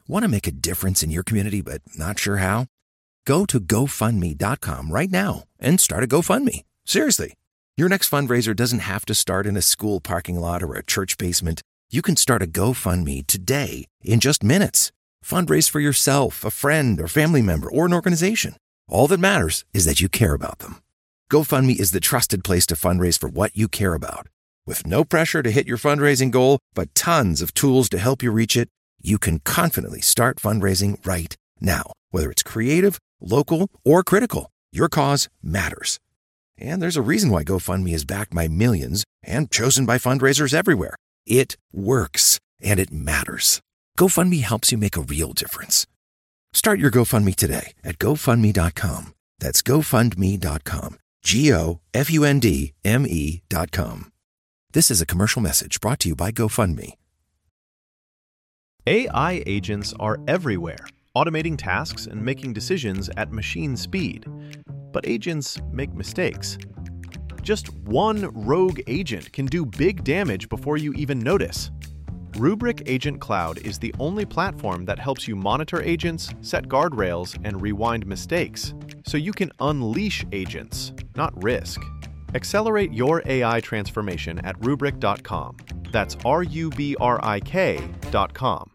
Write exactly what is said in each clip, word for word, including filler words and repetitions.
Want to make a difference in your community but not sure how? Go to go fund me dot com right now and start a GoFundMe. Seriously. Your next fundraiser doesn't have to start in a school parking lot or a church basement. You can start a GoFundMe today in just minutes. Fundraise for yourself, a friend, or family member, or an organization. All that matters is that you care about them. GoFundMe is the trusted place to fundraise for what you care about. With no pressure to hit your fundraising goal, but tons of tools to help you reach it, you can confidently start fundraising right now. Whether it's creative, local, or critical, your cause matters. And there's a reason why GoFundMe is backed by millions and chosen by fundraisers everywhere. It works, and it matters. GoFundMe helps you make a real difference. Start your GoFundMe today at go fund me dot com. That's go fund me dot com. G O F U N D M E dot com. This is a commercial message brought to you by GoFundMe. A I agents are everywhere, automating tasks and making decisions at machine speed. But agents make mistakes. Just one rogue agent can do big damage before you even notice. Rubrik Agent Cloud is the only platform that helps you monitor agents, set guardrails, and rewind mistakes, so you can unleash agents, not risk. Accelerate your A I transformation at rubrik dot com. That's R U B R I K dot com.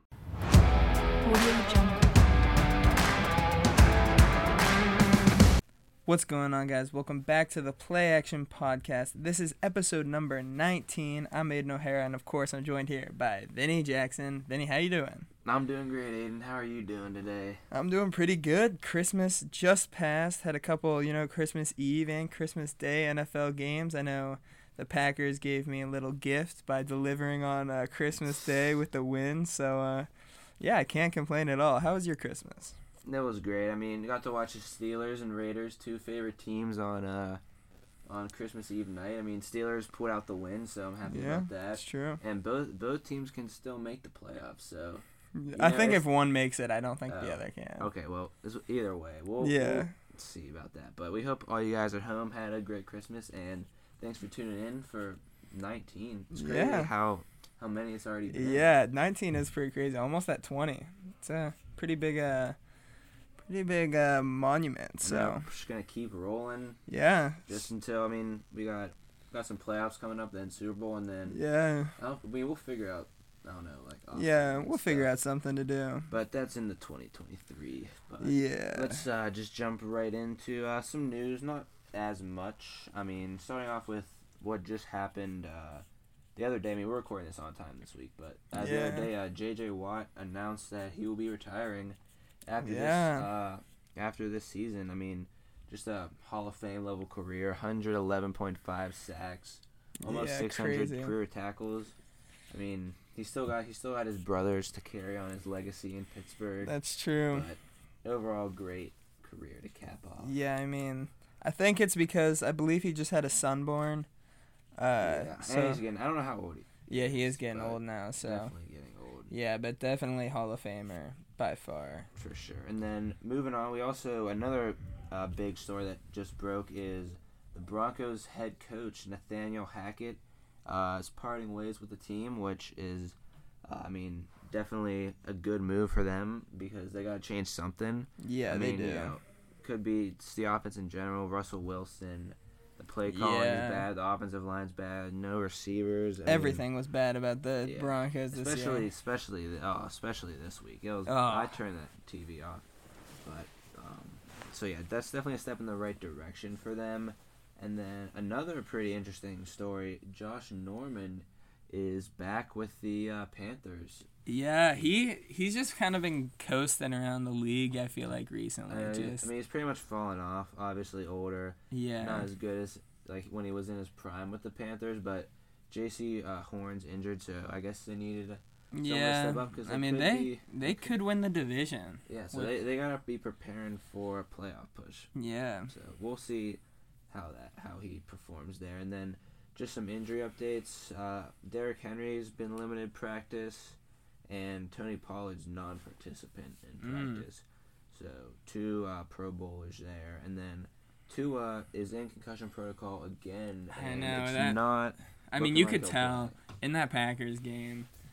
What's going on, guys? Welcome back to the Play Action Podcast. This is episode number nineteen. I'm Aiden O'Hara, and of course, I'm joined here by Vinny Jackson. Vinny, how you doing? I'm doing great, Aiden. How are you doing today? I'm doing pretty good. Christmas just passed. Had a couple, you know, Christmas Eve and Christmas Day N F L games. I know the Packers gave me a little gift by delivering on uh, Christmas Day with the win. So, uh, yeah, I can't complain at all. How was your Christmas? That was great. I mean, got to watch the Steelers and Raiders, two favorite teams, on uh on Christmas Eve night. I mean, Steelers put out the win, so I'm happy yeah, about that. That's true. And both both teams can still make the playoffs. So I know, think if one makes it, I don't think uh, the other can. Okay, well, this, either way, we'll, yeah. we'll see about that. But we hope all you guys at home had a great Christmas, and thanks for tuning in for nineteen. It's crazy yeah. how how many it's already been. Yeah, nineteen is pretty crazy. Almost at twenty. It's a pretty big uh. Pretty big uh, monument, so yeah, we're just gonna keep rolling. Yeah. Just until I mean, we got got some playoffs coming up, then Super Bowl, and then yeah. I mean, we'll figure out. I don't know, like yeah, we'll stuff. figure out something to do. But that's in the twenty twenty-three. But yeah. Let's uh, just jump right into uh, some news. Not as much. I mean, starting off with what just happened uh, the other day. I mean, we're recording this on time this week, but uh, the yeah. other day, uh, J J Watt announced that he will be retiring. After yeah. this, uh, after this season, I mean, just a Hall of Fame level career, one hundred eleven point five sacks, almost yeah, six hundred crazy. career tackles. I mean, he still got he still had his brothers to carry on his legacy in Pittsburgh. That's true. But overall, great career to cap off. Yeah, I mean, I think it's because I believe he just had a son born. Uh, yeah, so and he's getting. I don't know how old he. Yeah, he is getting old now. So definitely getting old. Yeah, but definitely Hall of Famer. By far. For sure. And then moving on, we also, another uh, big story that just broke is the Broncos head coach, Nathaniel Hackett, uh, is parting ways with the team, which is, uh, I mean, definitely a good move for them because they got to change something. Yeah, I they mean, do. You know, could be it's the offense in general, Russell Wilson. The play calling yeah. is bad. The offensive line's bad. No receivers. I Everything mean, was bad about the yeah. Broncos this especially, year. Especially, oh, especially this week. It was. Oh. I turned that T V off. But um, so yeah, that's definitely a step in the right direction for them. And then another pretty interesting story: Josh Norman is back with the uh, Panthers. Yeah, he he's just kind of been coasting around the league, I feel like, recently. Uh, just I mean, he's pretty much fallen off. Obviously, older. Yeah. Not as good as like when he was in his prime with the Panthers, but J C uh, Horn's injured, so I guess they needed someone yeah. to step up. Cause I mean, could they be, they could win the division. Yeah, so with, they they gotta be preparing for a playoff push. Yeah. So we'll see how that how he performs there, and then just some injury updates. Uh, Derrick Henry's been limited practice, and Tony Pollard's non-participant in practice. Mm. So two uh, Pro Bowlers there, and then Tua is in concussion protocol again. I and know it's that. Not. I mean, you like could tell in that Packers game.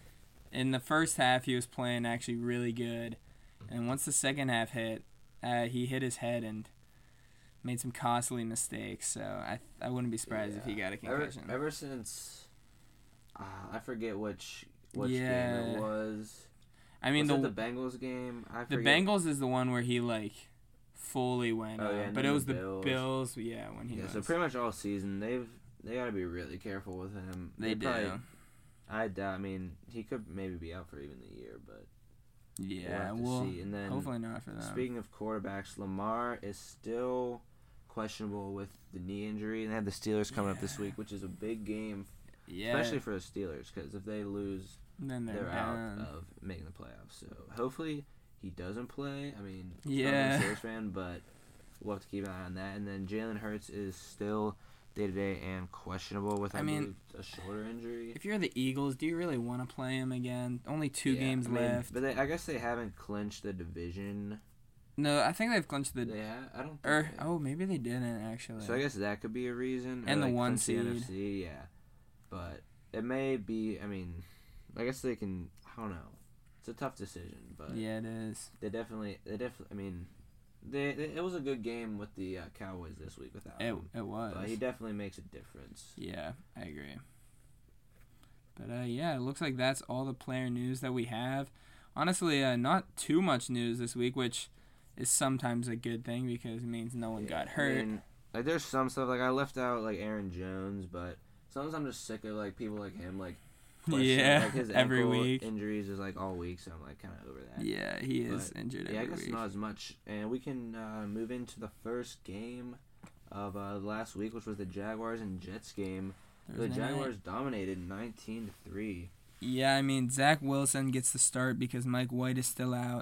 in the first half, he was playing actually really good. And once the second half hit, uh, he hit his head and made some costly mistakes. So I I wouldn't be surprised Yeah. if he got a concussion. Ever, ever since, uh, I forget which which Yeah. game it was. I mean, was the it the Bengals game? I the forget. Bengals is the one where he, like, fully went Oh, up. yeah, and but then it was the the Bills. Bills. yeah, when he Yeah, was. so pretty much all season they've they got to be really careful with him. They do. Probably, I doubt. I mean, he could maybe be out for even the year, but Yeah, we'll have to well, see. And then hopefully not for them. speaking of quarterbacks, Lamar is still questionable with the knee injury, and they have the Steelers coming up this Yeah. week, which is a big game, yeah, especially for the Steelers, because if they lose, then they're, they're out down. of making the playoffs. So hopefully he doesn't play. I mean, Yeah. I'm a Steelers fan, but we'll have to keep an eye on that. And then Jalen Hurts is still day to day and questionable with I, I mean, believe, a shoulder injury. If you're the Eagles, do you really want to play him again? Only two Yeah, games I mean, left. but they, I guess they haven't clinched the division. No, I think they've clinched the. They ha- I don't. Think Or they have. oh, maybe they didn't actually. So I guess that could be a reason. or, And the like, one clinch the N F seed. C, yeah. But it may be. I mean, I guess they can. I don't know. It's a tough decision, but yeah, it is. they definitely. They definitely. I mean, they, they. It was a good game with the uh, Cowboys this week without It him. it was. But he definitely makes a difference. Yeah, I agree. But uh, yeah, it looks like that's all the player news that we have. Honestly, uh, not too much news this week, which is sometimes a good thing because it means no one Yeah, got I hurt. mean, like there's some stuff like I left out like Aaron Jones, but sometimes I'm just sick of like people like him like. questioning, Yeah, like, his every ankle week. Injuries is like all week, so I'm like kind of over that. Yeah, he is But, injured Yeah, I every guess week. not as much. And we can uh, move into the first game of uh, last week, which was the Jaguars and Jets game. The Thursday night. Jaguars dominated nineteen to three. Yeah, I mean, Zach Wilson gets the start because Mike White is still out.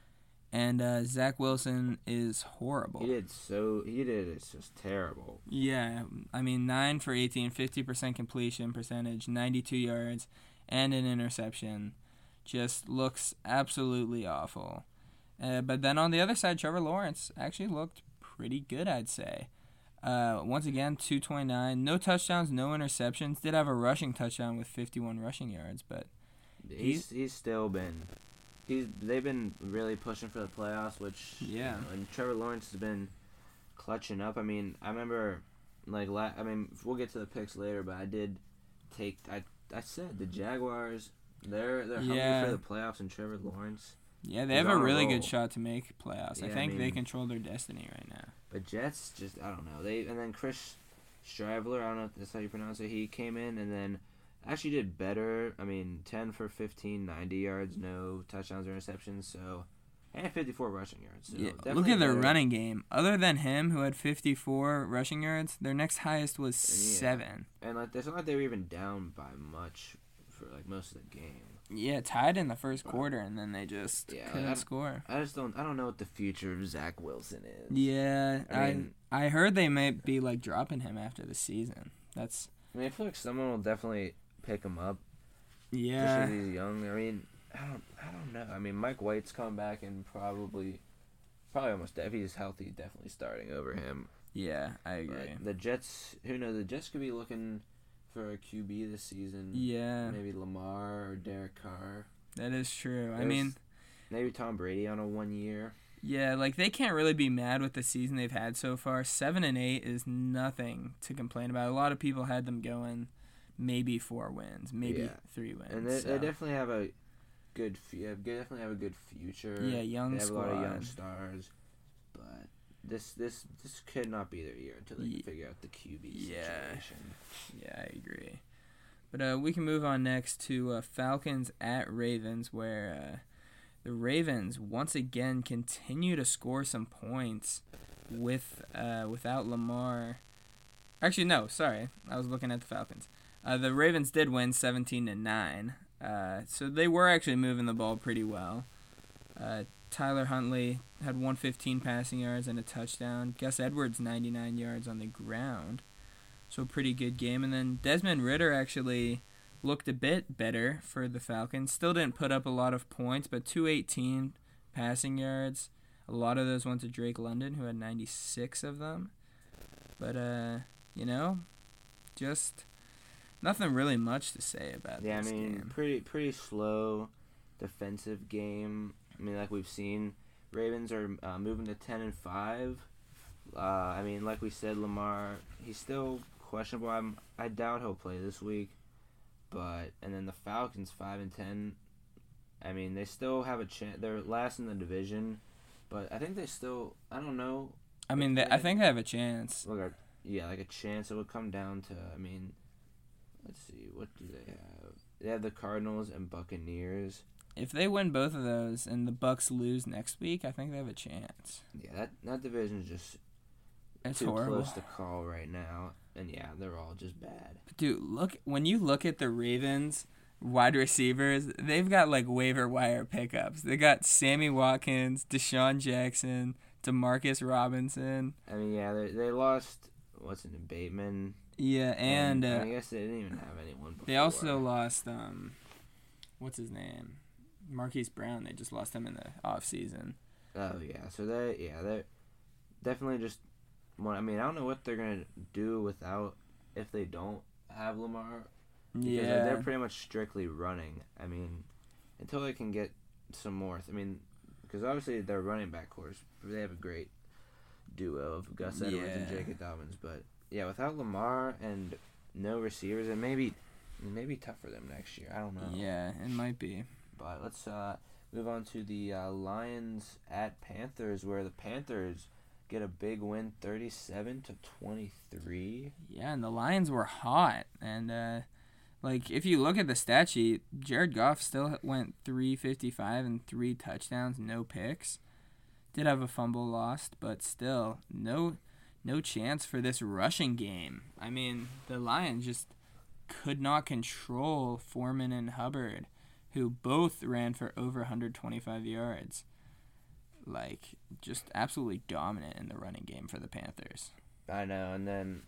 And uh, Zach Wilson is horrible. He did so. He did. It's just terrible. Yeah, I mean, nine for eighteen, fifty percent completion percentage, ninety-two yards, and an interception. Just looks absolutely awful. Uh, but then on the other side, Trevor Lawrence actually looked pretty good, I'd say. Uh, once again, two twenty-nine, no touchdowns, no interceptions. Did have a rushing touchdown with fifty-one rushing yards, but He's he's still been. He's they've been really pushing for the playoffs, which Yeah. you know, and Trevor Lawrence has been clutching up. I mean, I remember like la- I mean we'll get to the picks later, but I did take I I said the Jaguars they're they're Yeah. hungry for the playoffs, and Trevor Lawrence. yeah, they He's have a on a really roll. good shot to make playoffs. I Yeah, I think they mean- control their destiny right now. But Jets just I don't know they and then Chris Strivler, I don't know if that's how you pronounce it. He came in and then actually did better. I mean, ten for fifteen, ninety yards, no touchdowns or interceptions. So, and fifty-four rushing yards. So Yeah, look definitely at their better. running game. Other than him, who had fifty-four rushing yards, their next highest was Yeah. seven. And like, it's not like they were even down by much for like most of the game. Yeah, tied in the first quarter, and then they just Yeah, couldn't I- score. I just don't. I don't know what the future of Zach Wilson is. Yeah, I I mean- I heard they might be like dropping him after the season. That's I mean, I feel like someone will definitely pick him up. Just yeah, because he's young. I mean, I don't. I don't know. I mean, Mike White's coming back and probably, probably almost if he's healthy, definitely starting over him. yeah. I But agree. the Jets, who knows? The Jets could be looking for a Q B this season. Yeah, Maybe Lamar or Derek Carr. that is true. I There's- mean, maybe Tom Brady on a one year. yeah, like they can't really be mad with the season they've had so far. Seven and eight is nothing to complain about. A lot of people had them going maybe four wins, maybe Yeah. three wins. And they, so. they definitely have a good, fu- yeah, they definitely have a good future. Yeah, young They have a lot of young squad. stars, but this this this could not be their year until they Ye- can figure out the Q B Yeah. situation. Yeah, I agree. But uh, we can move on next to uh, Falcons at Ravens, where uh, the Ravens once again continue to score some points with uh, without Lamar. Actually, no, sorry, I was looking at the Falcons. Uh, the Ravens did win seventeen to nine, uh, so they were actually moving the ball pretty well. Uh, Tyler Huntley had one hundred fifteen passing yards and a touchdown. Gus Edwards ninety-nine yards on the ground. So pretty good game. And then Desmond Ridder actually looked a bit better for the Falcons. Still didn't put up a lot of points, but two hundred eighteen passing yards. A lot of those went to Drake London, who had ninety-six of them. But, uh, you know, just Nothing really much to say about Yeah, this I mean, game. pretty pretty slow defensive game. I mean, like we've seen, Ravens are uh, moving to ten and five. Uh, I mean, like we said, Lamar, he's still questionable. I'm, I doubt he'll play this week. But and then the Falcons five and ten. I mean, they still have a chance. They're last in the division, but I think they still. I don't know. I mean, they, I think they have a chance. Look, at- yeah, like a chance. It would come down to. I mean, let's see. What do they have? They have the Cardinals and Buccaneers. If they win both of those and the Bucks lose next week, I think they have a chance. Yeah, that that division is just It's too horrible. close to call right now. And yeah, they're all just bad. Dude, look when you look at the Ravens wide receivers, they've got like waiver wire pickups. They got Sammy Watkins, Deshaun Jackson, Demarcus Robinson. I mean, yeah, they they lost. What's it, Bateman? Yeah, and, and uh, I guess they didn't even have anyone before. they also lost um, what's his name, Marquise Brown. They just lost him in the off season. Oh yeah, so they yeah they're definitely just. Well, I mean, I don't know what they're gonna do without if they don't have Lamar. Because Yeah, they're pretty much strictly running. I mean, until they can get some more. I mean, because obviously their running back course, they have a great duo of Gus Edwards and Yeah. Jacob Dobbins. But yeah, without Lamar and no receivers, it may be it may be tough for them next year. I don't know. yeah, it might be. But let's uh, move on to the uh, Lions at Panthers, where the Panthers get a big win, thirty-seven to twenty-three. Yeah, and the Lions were hot, and uh, like if you look at the stat sheet, Jared Goff still went three fifty-five and three touchdowns, no picks. Did have a fumble lost, but still no no chance for this rushing game. I mean, the Lions just could not control Foreman and Hubbard, who both ran for over one hundred twenty-five yards. Like, just absolutely dominant in the running game for the Panthers. I know, and then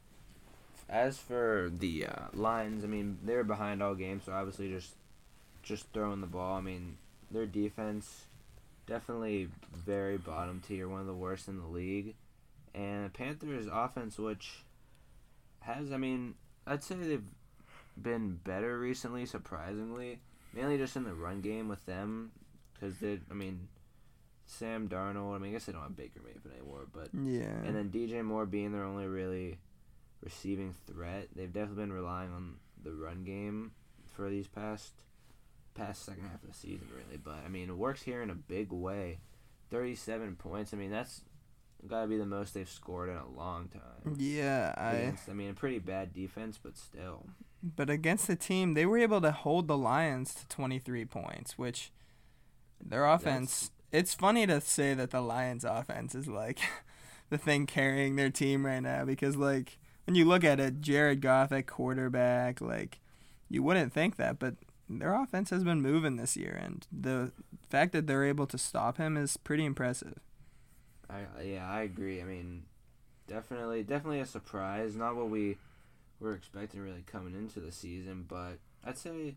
as for the uh, Lions, I mean, they were behind all game, so obviously just just throwing the ball. I mean, their defense definitely very bottom tier, one of the worst in the league. And Panthers' offense, which has, I mean, I'd say they've been better recently, surprisingly. Mainly just in the run game with them, because they, I mean, Sam Darnold, I mean, I guess they don't have Baker Mayfield anymore, but Yeah. and then D J Moore being their only really receiving threat, they've definitely been relying on the run game for these past past second half of the season, really. But I mean, it works here in a big way. thirty-seven points. I mean, that's got to be the most they've scored in a long time. Yeah, I. Against, I mean, a pretty bad defense, but still. But against the team, they were able to hold the Lions to twenty-three points, which their offense. It's funny to say that the Lions' offense is like the thing carrying their team right now because, like, when you look at it, Jared Goff at quarterback, like, you wouldn't think that, but their offense has been moving this year, and the fact that they're able to stop him is pretty impressive. I yeah, I agree. I mean, definitely, definitely a surprise. Not what we were expecting really coming into the season, but I'd say.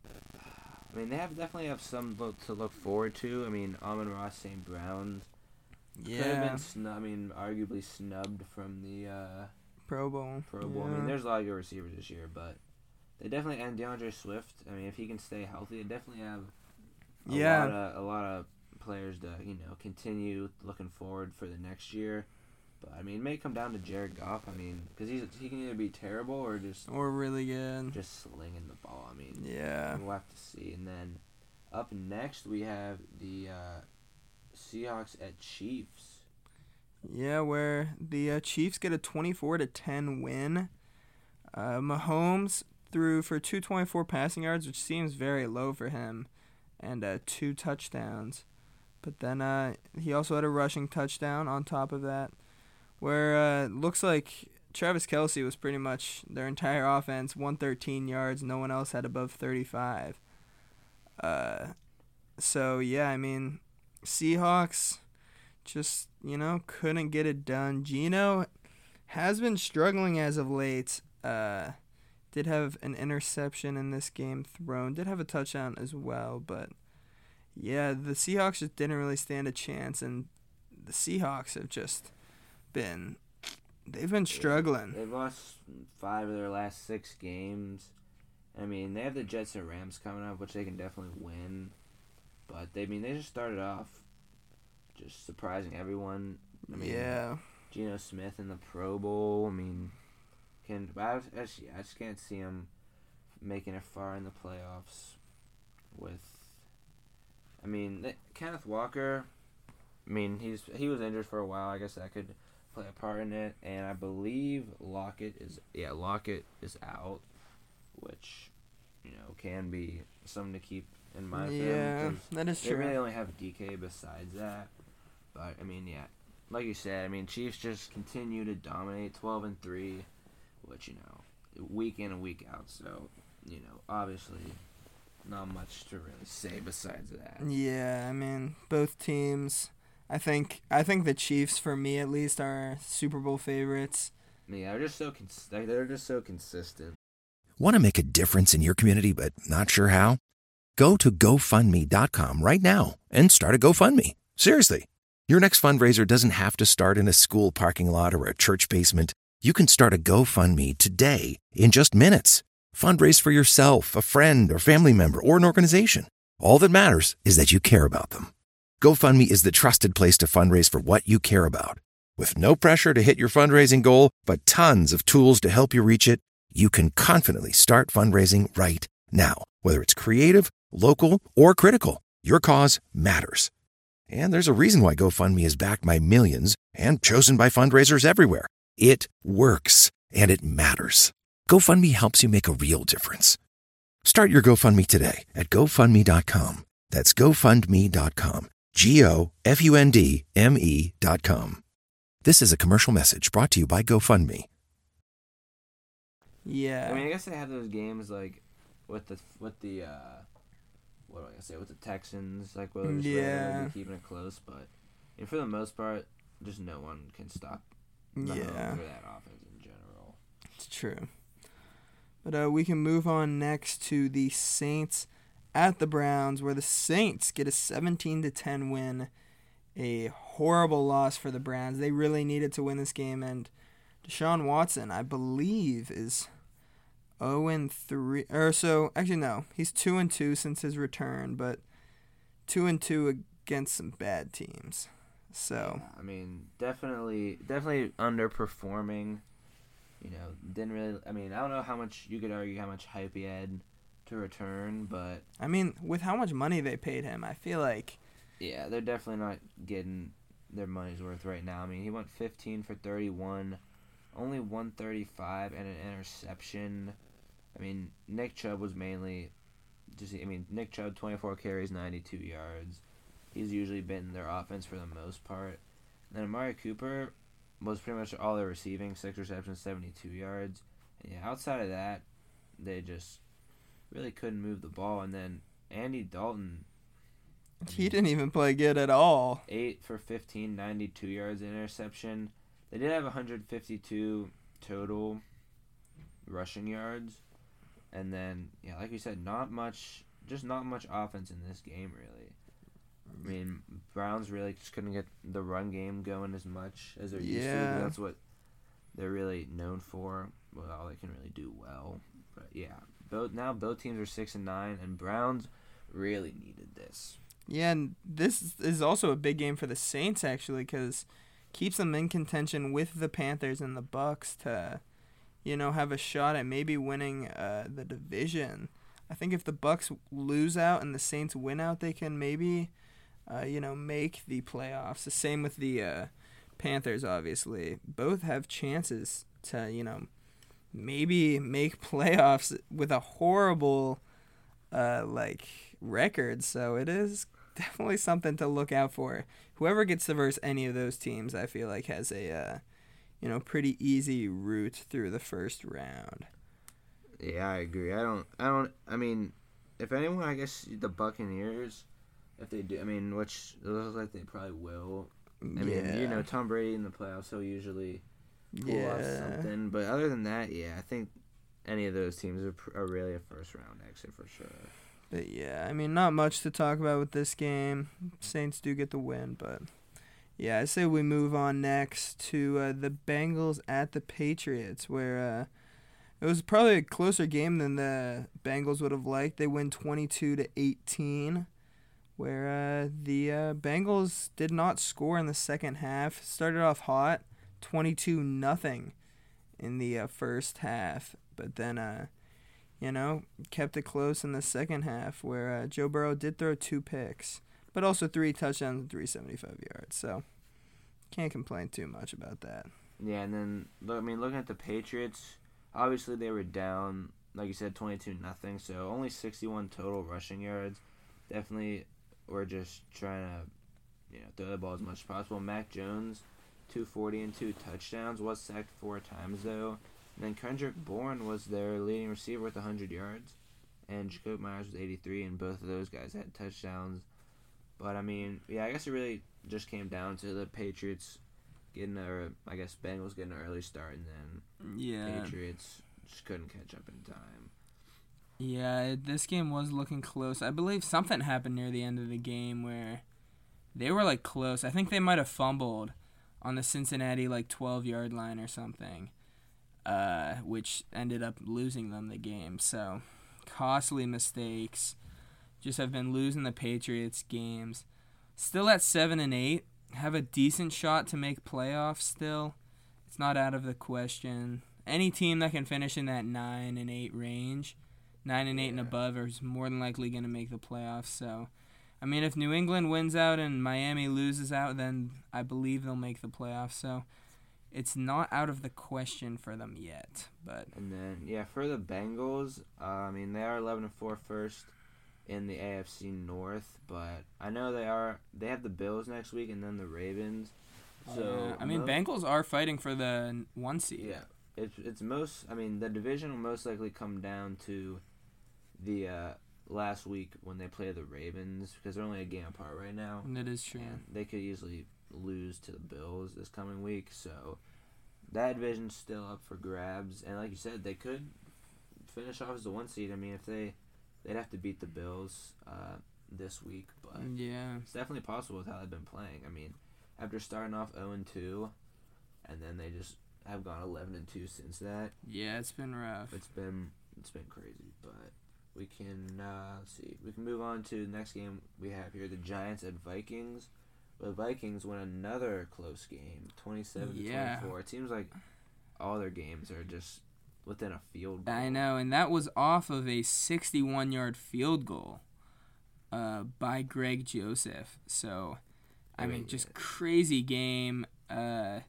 I mean, they have definitely have some look to look forward to. I mean, Amon-Ra Saint Brown could have Yeah, been snub, I mean, arguably snubbed from the uh, Pro Bowl. Pro Bowl. I Yeah. mean, there's a lot of good receivers this year, but they definitely and DeAndre Swift. I mean, if he can stay healthy, they definitely have a Yeah. lot of a lot of players to you know continue looking forward for the next year. But I mean, it may come down to Jared Goff. I mean, because he's he can either be terrible or just Or really good. just slinging the ball. I mean, Yeah. we'll have to see. And then up next we have the uh, Seahawks at Chiefs. Yeah, where the uh, Chiefs get a twenty-four to ten win. Uh, Mahomes threw for two twenty-four passing yards, which seems very low for him, and uh, two touchdowns. But then uh, he also had a rushing touchdown on top of that, where uh, looks like Travis Kelce was pretty much their entire offense, one hundred thirteen yards. No one else had above thirty-five. Uh, so, yeah, I mean, Seahawks just, you know, couldn't get it done. Geno has been struggling as of late. Uh, did have an interception in this game thrown. Did have a touchdown as well, but yeah, the Seahawks just didn't really stand a chance, and the Seahawks have just been, they've been struggling. They've lost five of their last six games. I mean, they have the Jets and Rams coming up, which they can definitely win. But they I mean they just started off just surprising everyone. I mean, yeah. Geno Smith in the Pro Bowl. I mean, can I, I, just, I just can't see him making it far in the playoffs. With, I mean, Kenneth Walker. I mean, he's he was injured for a while. I guess that could play a part in it. And I believe Lockett is yeah Lockett is out, which you know can be something to keep in mind. Yeah, for them that is they true. They really only have D K besides that. But I mean, yeah, like you said, I mean, Chiefs just continue to dominate, twelve and three, which you know, week in and week out. So you know, obviously, not much to really say besides that. Yeah, I mean, both teams. I think I think the Chiefs, for me at least, are Super Bowl favorites. Yeah, they're just so cons- they're just so consistent. Want to make a difference in your community but not sure how? Go to GoFundMe dot com right now and start a GoFundMe. Seriously. Your next fundraiser doesn't have to start in a school parking lot or a church basement. You can start a GoFundMe today in just minutes. Fundraise for yourself, a friend, or family member, or an organization. All that matters is that you care about them. GoFundMe is the trusted place to fundraise for what you care about. With no pressure to hit your fundraising goal, but tons of tools to help you reach it, you can confidently start fundraising right now. Whether it's creative, local, or critical, your cause matters. And there's a reason why GoFundMe is backed by millions and chosen by fundraisers everywhere. It works, and it matters. GoFundMe helps you make a real difference. Start your GoFundMe today at GoFundMe dot com. That's GoFundMe dot com. G O F U N D M E dot com. This is a commercial message brought to you by GoFundMe. Yeah. I mean, I guess they have those games like with the with the uh, what do I say with the Texans, like where they're just Yeah. really keeping it close, but and for the most part, just no one can stop the Yeah. Mahomes or that offense in general. It's true. But uh, we can move on next to the Saints at the Browns, where the Saints get a seventeen to ten win. A horrible loss for the Browns. They really needed to win this game, and Deshaun Watson, I believe, is oh and three. Or so, actually no, he's two and two since his return, but two and two against some bad teams. So Yeah, I mean, definitely, definitely underperforming. You know, didn't really. I mean, I don't know how much you could argue how much hype he had to return, but I mean, with how much money they paid him, I feel like yeah, they're definitely not getting their money's worth right now. I mean, he went fifteen for thirty-one, only one thirty-five and an interception. I mean, Nick Chubb was mainly just. I mean, Nick Chubb twenty-four carries, ninety-two yards. He's usually been their offense for the most part. And then Amari Cooper was pretty much all they're receiving, six receptions, seventy-two yards. And yeah, outside of that, they just really couldn't move the ball. And then Andy Dalton, I he mean, didn't even play good at all. eight for fifteen, ninety-two yards, interception. They did have one hundred fifty-two total rushing yards. And then, yeah, like we said, not much, just not much offense in this game, really. I mean, Browns really just couldn't get the run game going as much as they're used to. Yeah. That's what they're really known for. Well, all they can really do well. But yeah, both now both teams are six and nine, and Browns really needed this. Yeah, and this is also a big game for the Saints, actually, because keeps them in contention with the Panthers and the Bucks to, you know, have a shot at maybe winning uh, the division. I think if the Bucks lose out and the Saints win out, they can maybe, uh, you know, make the playoffs. The same with the uh, Panthers, obviously. Both have chances to, you know, maybe make playoffs with a horrible, uh, like, record. So it is definitely something to look out for. Whoever gets to verse any of those teams, I feel like, has a, uh, you know, pretty easy route through the first round. Yeah, I agree. I don't. I don't. I mean, if anyone, I guess the Buccaneers, if they do, I mean, which it looks like they probably will. I yeah. mean, you know, Tom Brady in the playoffs, he'll usually pull off yeah. something. But other than that, yeah, I think any of those teams are, pr- are really a first round exit for sure. But yeah, I mean, not much to talk about with this game. Saints do get the win, but yeah, I say we move on next to uh, the Bengals at the Patriots, where uh, It was probably a closer game than the Bengals would have liked. They win twenty-two to eighteen, where uh, the uh, Bengals did not score in the second half. Started off hot, twenty-two nothing in the uh, first half, but then, uh, you know, kept it close in the second half, where uh, Joe Burrow did throw two picks, but also three touchdowns and three hundred seventy-five yards. So can't complain too much about that. Yeah, and then look, I mean, looking at the Patriots, obviously they were down, like you said, twenty-two nothing. So only sixty-one total rushing yards. Definitely, we're just trying to, you know, throw the ball as much as possible. Mac Jones, two forty and two touchdowns, was sacked four times though. And then Kendrick Bourne was their leading receiver with one hundred yards, and Jacob Myers was eighty-three, and both of those guys had touchdowns. But I mean, yeah, I guess it really just came down to the Patriots getting a, I guess Bengals getting an early start, and then yeah. Patriots just couldn't catch up in time. Yeah, this game was looking close. I believe something happened near the end of the game where they were like close. I think they might have fumbled on the Cincinnati like twelve-yard line or something, uh, which ended up losing them the game. So costly mistakes. Just have been losing the Patriots games. Still at seven and eight. Have a decent shot to make playoffs still. It's not out of the question. Any team that can finish in that nine and eight range, nine and eight yeah. and above, is more than likely going to make the playoffs. So, I mean, if New England wins out and Miami loses out, then I believe they'll make the playoffs. So, it's not out of the question for them yet. But and then yeah, for the Bengals, uh, I mean they are eleven and four first in the A F C North, but I know they are. They have the Bills next week and then the Ravens. So uh, I mean, most, Bengals are fighting for the one seed. Yeah, it's it's most. I mean, the division will most likely come down to the uh, last week when they play the Ravens, because they're only a game apart right now. That is true. And they could easily lose to the Bills this coming week, so that division's still up for grabs. And like you said, they could finish off as the one seed. I mean, if they They'd have to beat the Bills uh, this week, but yeah, it's definitely possible with how they've been playing. I mean, after starting off oh and two, and then they just have gone eleven and two since that. Yeah, it's been rough. It's been it's been crazy, but we can uh, let's see. We can move on to the next game we have here: the Giants at Vikings. The Vikings win another close game, twenty-seven to twenty-four. It seems like all their games are just within a field goal. I know, and that was off of a sixty-one-yard field goal uh, by Greg Joseph. So, I, I mean, mean, just yeah. crazy game. Uh,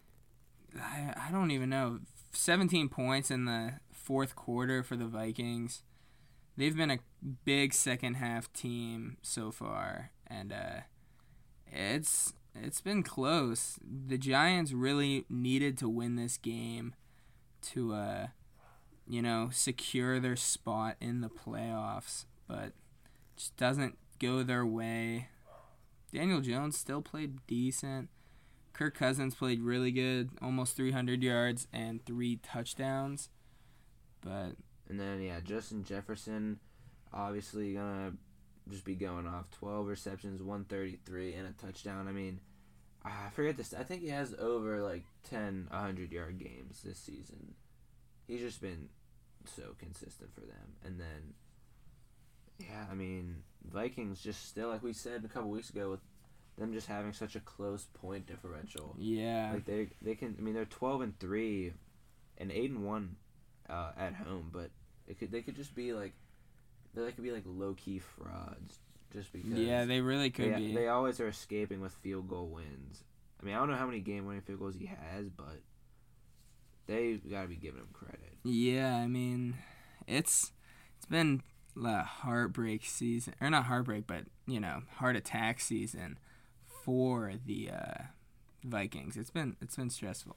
I, I don't even know. seventeen points in the fourth quarter for the Vikings. They've been a big second-half team so far, and uh, it's it's been close. The Giants really needed to win this game to, uh, you know, secure their spot in the playoffs, but just doesn't go their way. Daniel Jones still played decent. Kirk Cousins played really good, almost three hundred yards and three touchdowns. But and then yeah, Justin Jefferson, obviously gonna just be going off twelve receptions, one thirty-three, and a touchdown. I mean, I forget this. I think he has over like ten hundred-yard games this season. He's just been so consistent for them. And then, yeah, I mean, Vikings just still, like we said a couple weeks ago, with them just having such a close point differential. Yeah. Like they they can. I mean, they're twelve and three, and eight and one uh, at home. But it could they could just be like, they could be like low key frauds. Just because. Yeah, they really could they, be. They always are escaping with field goal wins. I mean, I don't know how many game-winning field goals he has, but they gotta be giving him credit. Yeah, I mean, it's it's been a heartbreak season, or not heartbreak, but you know, heart attack season for the uh, Vikings. It's been it's been stressful.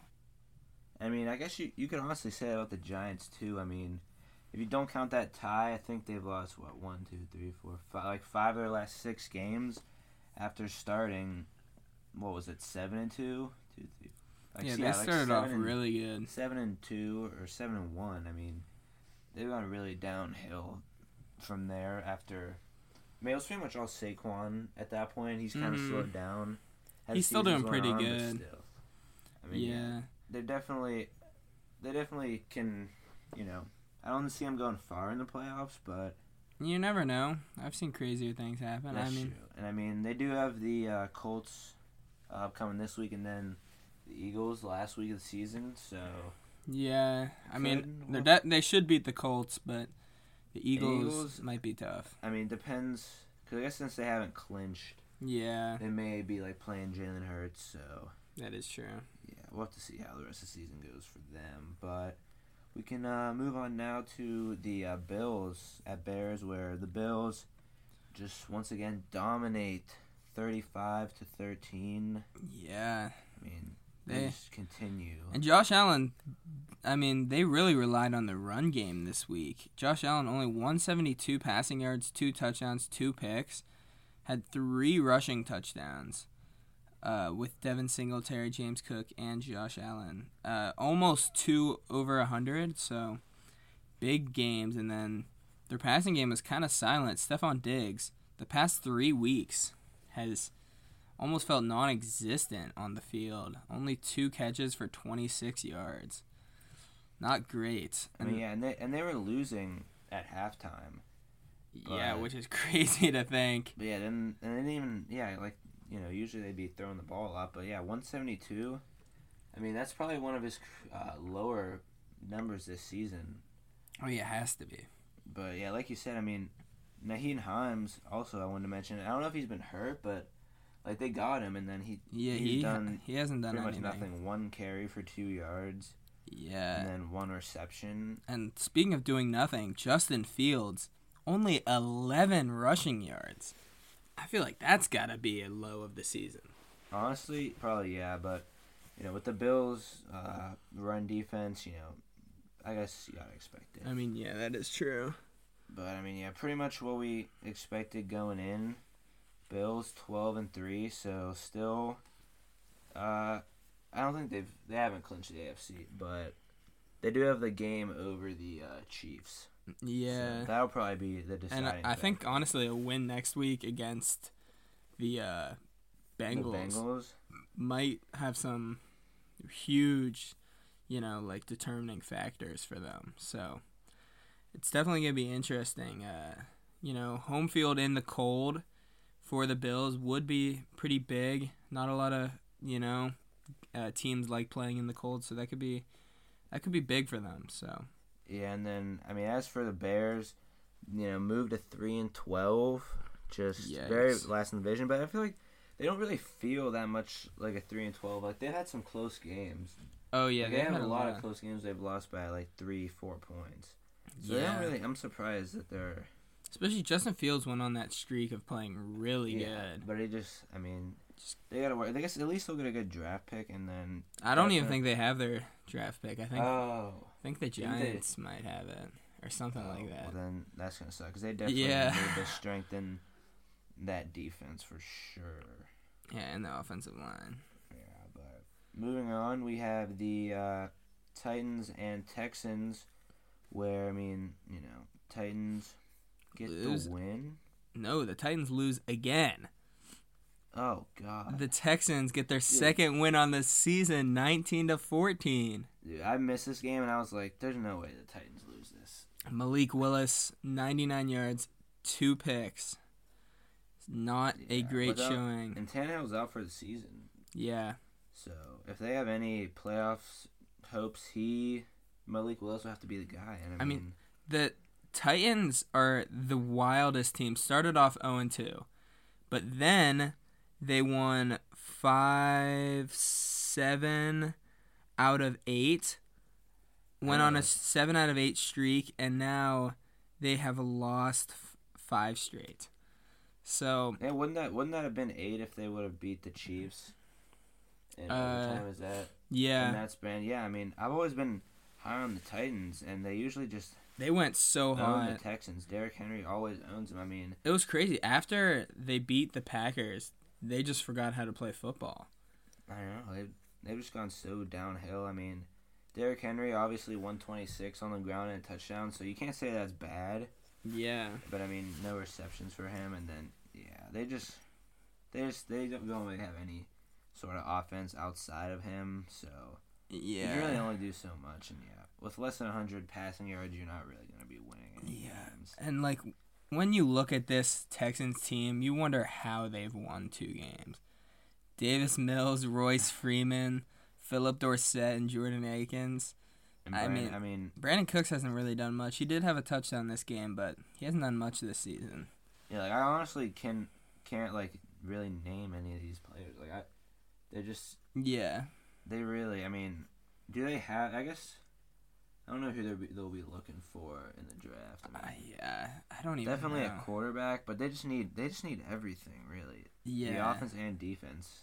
I mean, I guess you you could honestly say about the Giants too. I mean, if you don't count that tie, I think they've lost what one, two, three, four, five, like five of their last six games after starting. What was it, seven and two, two, three. Like, yeah, yeah, they like started off and, really good. Seven and two or seven and one. I mean, they've gone really downhill from there. After, I mean, it was pretty much all Saquon at that point. He's kind of mm-hmm. slowed down. He's still doing pretty on, good. Still, I mean, yeah, yeah, they definitely, they definitely can you know, I don't see them going far in the playoffs, but You never know. I've seen crazier things happen. that's I mean, true. And I mean, they do have the uh, Colts uh, coming this week, and then the Eagles last week of the season. So yeah. I mean, Could- they're de- they should beat the Colts, but the Eagles, Eagles- might be tough. I mean, depends. Because I guess since they haven't clinched, Yeah, they may be like playing Jalen Hurts. So that is true. yeah, we'll have to see how the rest of the season goes for them. But we can uh, move on now to the uh, Bills at Bears, where the Bills just once again dominate, thirty-five to thirteen. Yeah. I mean, they, They- just continue. And Josh Allen, I mean, they really relied on the run game this week. Josh Allen only one seventy-two passing yards, two touchdowns, two picks, had three rushing touchdowns uh, with Devin Singletary, James Cook, and Josh Allen. Uh, almost two over one hundred, so big games. And then their passing game was kind of silent. Stephon Diggs, the past three weeks, has almost felt non-existent on the field. Only two catches for twenty-six yards. Not great. I mean, yeah, and they and they were losing at halftime. yeah, but- which is crazy to think. But yeah, then and they didn't even yeah like you know usually they'd be throwing the ball up, but yeah, one seventy-two. I mean, that's probably one of his uh, lower numbers this season. Oh yeah, it has to be. But yeah, like you said, I mean, Naheem Himes also I wanted to mention. I don't know if he's been hurt, but like they got him, and then he Yeah, he's he done he hasn't done pretty much anything. nothing. One carry for two yards, Yeah. and then one reception. And speaking of doing nothing, Justin Fields only eleven rushing yards. I feel like that's got to be a low of the season. Honestly, probably yeah, but you know with the Bills' uh, run defense, you know, I guess you gotta expect it. I mean, yeah, that is true. But I mean, yeah, pretty much what we expected going in. Bills twelve and three, so still, uh, I don't think they've they haven't clinched the A F C, but they do have the game over the uh, Chiefs. Yeah. So that'll probably be the deciding. And I, I think factor. honestly, a win next week against the uh, Bengals, the Bengals. might have some huge, you know, like determining factors for them. So it's definitely gonna be interesting. Uh, you know, home field in the cold for the Bills would be pretty big. Not a lot of you know uh, teams like playing in the cold, so that could be that could be big for them. So Yeah, and then I mean, as for the Bears, you know, moved to three and twelve, just Yikes. very last in the division. But I feel like they don't really feel that much like a three and twelve. Like they've had some close games. oh yeah, Like, they they've have had a lot of close games they've lost by like three, four points. So they Yeah. don't really. I'm surprised that they're Especially Justin Fields went on that streak of playing really yeah, good. But it just, I mean, they gotta work. I guess at least they'll get a good draft pick, and then I don't even Definitely. think they have their draft pick. I think oh, I think the Didn't they- Giants might have it or something oh, like that. Well, then that's gonna suck because they definitely Yeah. need to strengthen that defense for sure. Yeah, and the offensive line. Yeah, but moving on, we have the uh, Titans and Texans, where I mean, you know, Titans get Lose. the win. No, the Titans lose again. Oh God, The Texans get their second win on the season, nineteen to fourteen. dude, I missed this game, and I was like, "There's no way the Titans lose this." Malik Willis, ninety-nine yards, two picks. Not a Yeah, great without- showing. And Tannehill's out for the season, Yeah. so if they have any playoffs hopes, he Malik Willis will have to be the guy. And I, I mean, mean, The Titans are the wildest team. Started off oh and two, but then they won five, seven out of eight. Went on a Oh. seven out of eight streak, and now they have lost f- five straight. So yeah, wouldn't that wouldn't that have been eight if they would have beat the Chiefs? And Uh, what time is that? yeah, And that's been yeah. I mean, I've always been high on the Titans, and they usually just they went so own hot. the Texans. Derrick Henry always owns them. I mean, It was crazy. After they beat the Packers, they just forgot how to play football. I don't know. They've, they've just gone so downhill. I mean, Derrick Henry obviously one twenty-six on the ground and a touchdown, so you can't say that's bad. Yeah. But I mean, no receptions for him, and then yeah, they just they just they don't really have any sort of offense outside of him. So Yeah. You really only do so much, and yeah, with less than one hundred passing yards, you're not really going to be winning any Yeah. games. And, like, when you look at this Texans team, you wonder how they've won two games. Davis Mills, Royce Freeman, Philip Dorsett, and Jordan Akins. And I Brandon, mean, I mean, Brandon Cooks hasn't really done much. He did have a touchdown this game, but he hasn't done much this season. yeah, like I honestly can can't like really name any of these players. Like I, they're just Yeah. they really. I mean, do they have? I guess I don't know who they'll be, they'll be looking for in the draft. I mean, I, yeah, I don't even definitely know. a quarterback, but they just need they just need everything really. Yeah. The offense and defense.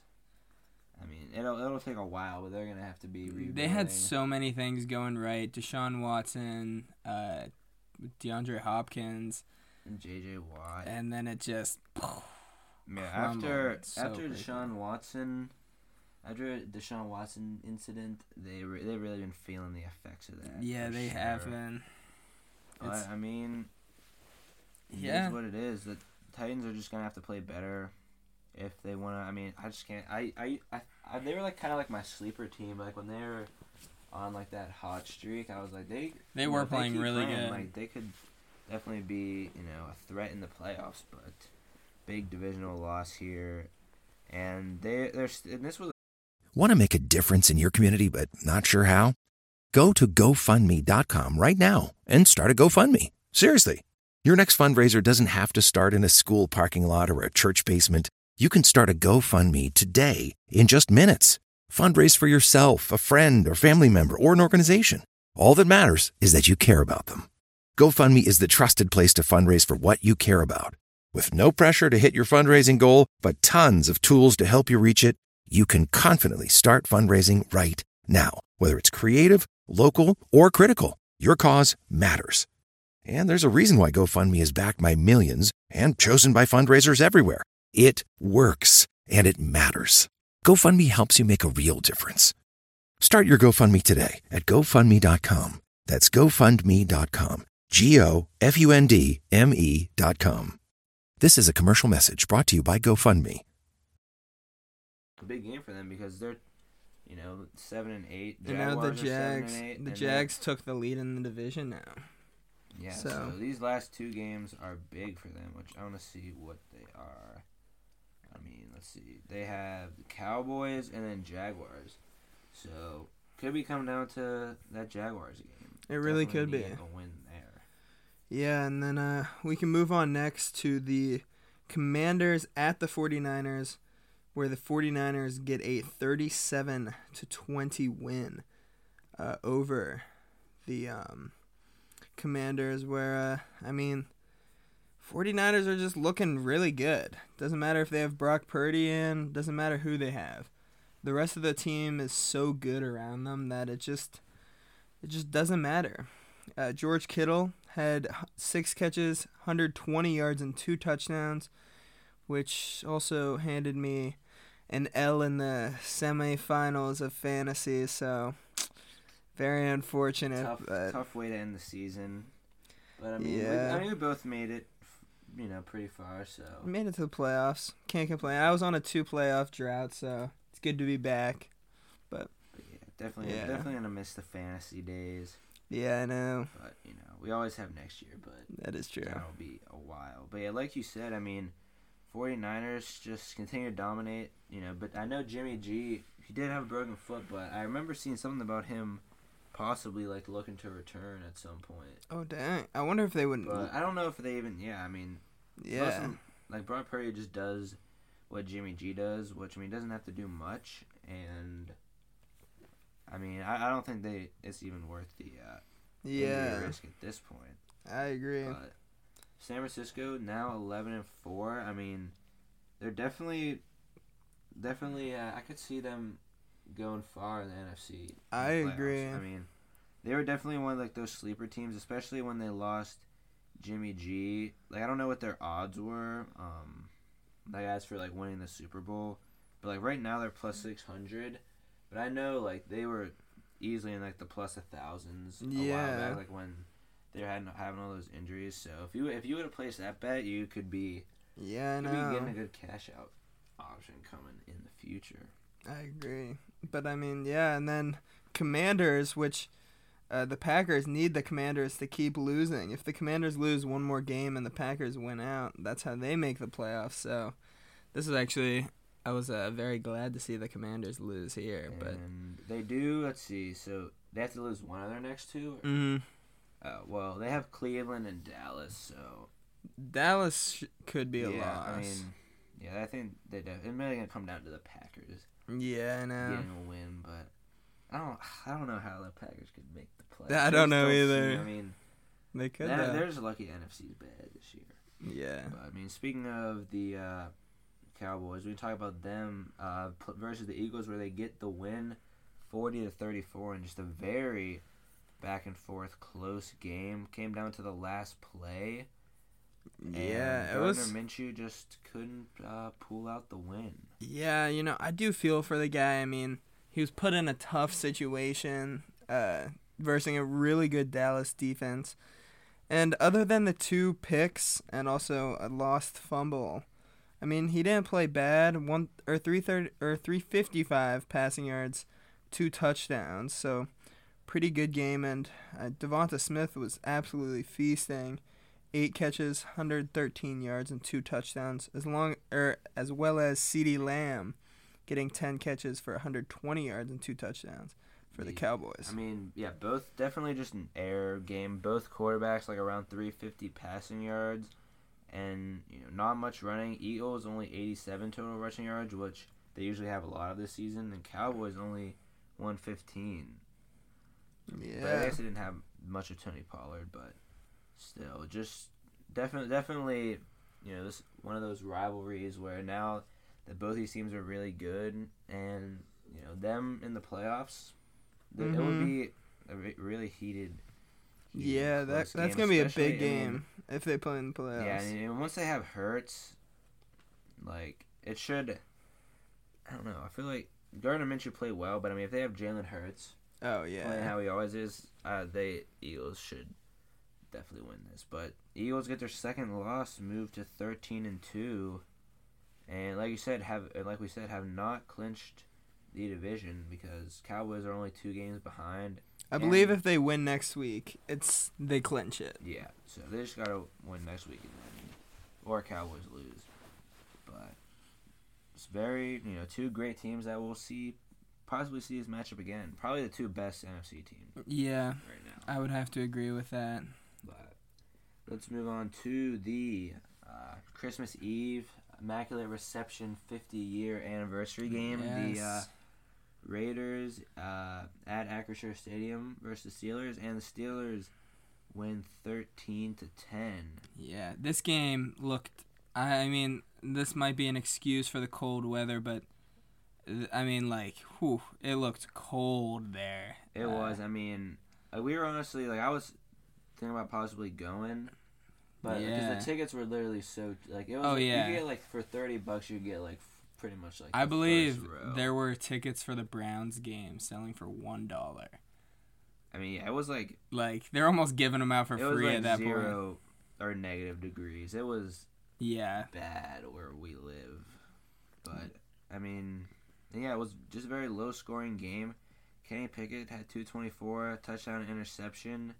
I mean, it'll it'll take a while, but they're gonna have to be rebuilding. They had so many things going right. Deshaun Watson, uh, DeAndre Hopkins, and J J Watt. and then it just Yeah, crumbled after so after quickly. Deshaun Watson, after Deshaun Watson incident, they re- they really been feeling the effects of that. yeah, for they sure. have been. But It's- I mean, it Yeah. is what it is. The Titans are just gonna have to play better if they want to. I mean, I just can't. I I, I, I they were like kind of like my sleeper team. Like when they were on like that hot streak, I was like they They you were know, if they playing keep really playing, good. Like they could definitely be you know a threat in the playoffs, but big divisional loss here, and they they're st- and this was. Want to make a difference in your community but not sure how? Go to GoFundMe dot com right now and start a GoFundMe. Seriously. Your next fundraiser doesn't have to start in a school parking lot or a church basement. You can start a GoFundMe today in just minutes. Fundraise for yourself, a friend, or family member, or an organization. All that matters is that you care about them. GoFundMe is the trusted place to fundraise for what you care about. With no pressure to hit your fundraising goal, but tons of tools to help you reach it, you can confidently start fundraising right now. Whether it's creative, local, or critical, your cause matters. And there's a reason why GoFundMe is backed by millions and chosen by fundraisers everywhere. It works, and it matters. GoFundMe helps you make a real difference. Start your GoFundMe today at GoFundMe dot com. That's GoFundMe dot com. G O F U N D M E dot com. This is a commercial message brought to you by GoFundMe. A big game for them because they're, you know, seven and eight. And now the Jaguars are seven Jags, and eight, the and Jags took the lead in the division now. they- Yeah, so- so. these last two games are big for them, which I want to see what they are. I mean, let's see. They have the Cowboys and then Jaguars, so could be coming down to that Jaguars game. It really Definitely could need be. a win there. Yeah, and then uh, we can move on next to the Commanders at the 49ers, where the 49ers get a thirty-seven to twenty win uh, over the um, Commanders, where, uh, I mean, 49ers are just looking really good. Doesn't matter if they have Brock Purdy in, doesn't matter who they have. The rest of the team is so good around them that it just it just doesn't matter. Uh, George Kittle had six catches, one hundred twenty yards, and two touchdowns, which also handed me an L in the semifinals of fantasy. So very unfortunate. Tough, but tough way to end the season. But I mean, we, Yeah. I mean, we both made it, you know, pretty far. So made it to the playoffs. Can't complain. I was on a two playoff drought, so it's good to be back. But yeah, definitely, Yeah. definitely gonna miss the fantasy days. Yeah, I know. But you know, we always have next year. But That is true. that'll be a while. But yeah, like you said, I mean, 49ers just continue to dominate. You know, but I know Jimmy G. He did have a broken foot, but I remember seeing something about him possibly like looking to return at some point. Oh, dang. I wonder if they would. But I don't know if they even. Yeah, I mean, most of Yeah. them- like Brock Purdy just does what Jimmy G does, which I mean doesn't have to do much, and I mean I, I don't think they it's even worth the uh, injury Yeah. risk at this point. I agree. But San Francisco now eleven and four. I mean, they're definitely, definitely. Uh, I could see them going far in the N F C. in the I playoffs. agree. I mean, they were definitely one of like those sleeper teams, especially when they lost Jimmy G. Like I don't know what their odds were. Um, like as for like winning the Super Bowl, but like right now they're plus six hundred. But I know like they were easily in like the plus a thousands. A Yeah. while back, like when they were having having all those injuries. So if you if you would have placed that bet, you could be Yeah, I could be know. getting a good cash out option coming in the future. I agree. But I mean, yeah, and then Commanders, which uh, the Packers need the Commanders to keep losing. If the Commanders lose one more game and the Packers win out, that's how they make the playoffs. So this is actually, I was uh, very glad to see the Commanders lose here. And But they do, let's see, so they have to lose one of their next two? mm, Uh, well, they have Cleveland and Dallas, so... Dallas sh- could be a yeah, loss. I mean, yeah, I think they def- it's really going to come down to the Packers yeah, I know. getting a win, but I don't I don't know how the Packers could make the playoffs. I don't know Still either. see- I mean, They could, that, though. there's a lucky N F C's bad this year. Yeah. But, I mean, speaking of the uh, Cowboys, we can talk about them uh, pl- versus the Eagles, where they get the win, forty to thirty-four, in just a very back and forth close game. Came down to the last play. Yeah, and it Gardner was. Minshew just couldn't uh, pull out the win. Yeah, you know, I do feel for the guy. I mean, he was put in a tough situation, uh, versus a really good Dallas defense. And other than the two picks and also a lost fumble, I mean, he didn't play bad. One or three thirty or three fifty five passing yards, two touchdowns. So, pretty good game. And uh, Devonta Smith was absolutely feasting. Eight catches, one hundred thirteen yards, and two touchdowns, as long er, as well as CeeDee Lamb getting ten catches for one hundred twenty yards and two touchdowns for the Yeah. Cowboys. I mean, yeah, both definitely just an air game. Both quarterbacks like around three fifty passing yards, and you know not much running. Eagles only eighty-seven total rushing yards, which they usually have a lot of this season, and Cowboys only one fifteen. But I Yeah, guess they didn't have much of Tony Pollard, but still, just definitely, definitely, you know, this one of those rivalries where now that both these teams are really good, and you know them in the playoffs, th- it would Mhm. be a re- really heated. heated, yeah, that close that's game, gonna be a especially- big I mean, game if they play in the playoffs. Yeah, and, and once they have Hurts, like it should. I don't know. I feel like Gardner Minshew played well, but I mean, if they have Jalen Hurts oh playing yeah, how he always is, uh, they Eagles should definitely win this. But Eagles get their second loss, move to thirteen and two, and like you said, have like we said, have not clinched the division because Cowboys are only two games behind. I believe and- if they win next week, it's they clinch it. Yeah, so they just gotta win next week, and then, or Cowboys lose. But it's very, you know, two great teams that we'll see, possibly see this matchup again. Probably the two best N F C teams Yeah, right now. I would have to agree with that. But let's move on to the uh, Christmas Eve Immaculate Reception fifty-year anniversary game. The uh, Yes. Raiders uh, at Acrisure Stadium versus Steelers, and the Steelers win thirteen to ten. Yeah, this game looked. I mean, this might be an excuse for the cold weather, but uh, I mean, like, whew, it looked cold there. It Uh, was. I mean, uh, we were honestly like I was thinking about possibly going, but because Yeah. the tickets were literally so like it was. Oh, like, yeah. You get like for thirty bucks, you get like f- pretty much like. I the believe first row. there were tickets for the Browns game selling for one dollar. I mean, yeah, it was like Like they're almost giving them out for it was free like at that point. zero or negative degrees. It was Yeah, bad where we live, but I mean, yeah, it was just a very low scoring game. Kenny Pickett had two twenty-four, a touchdown, interception,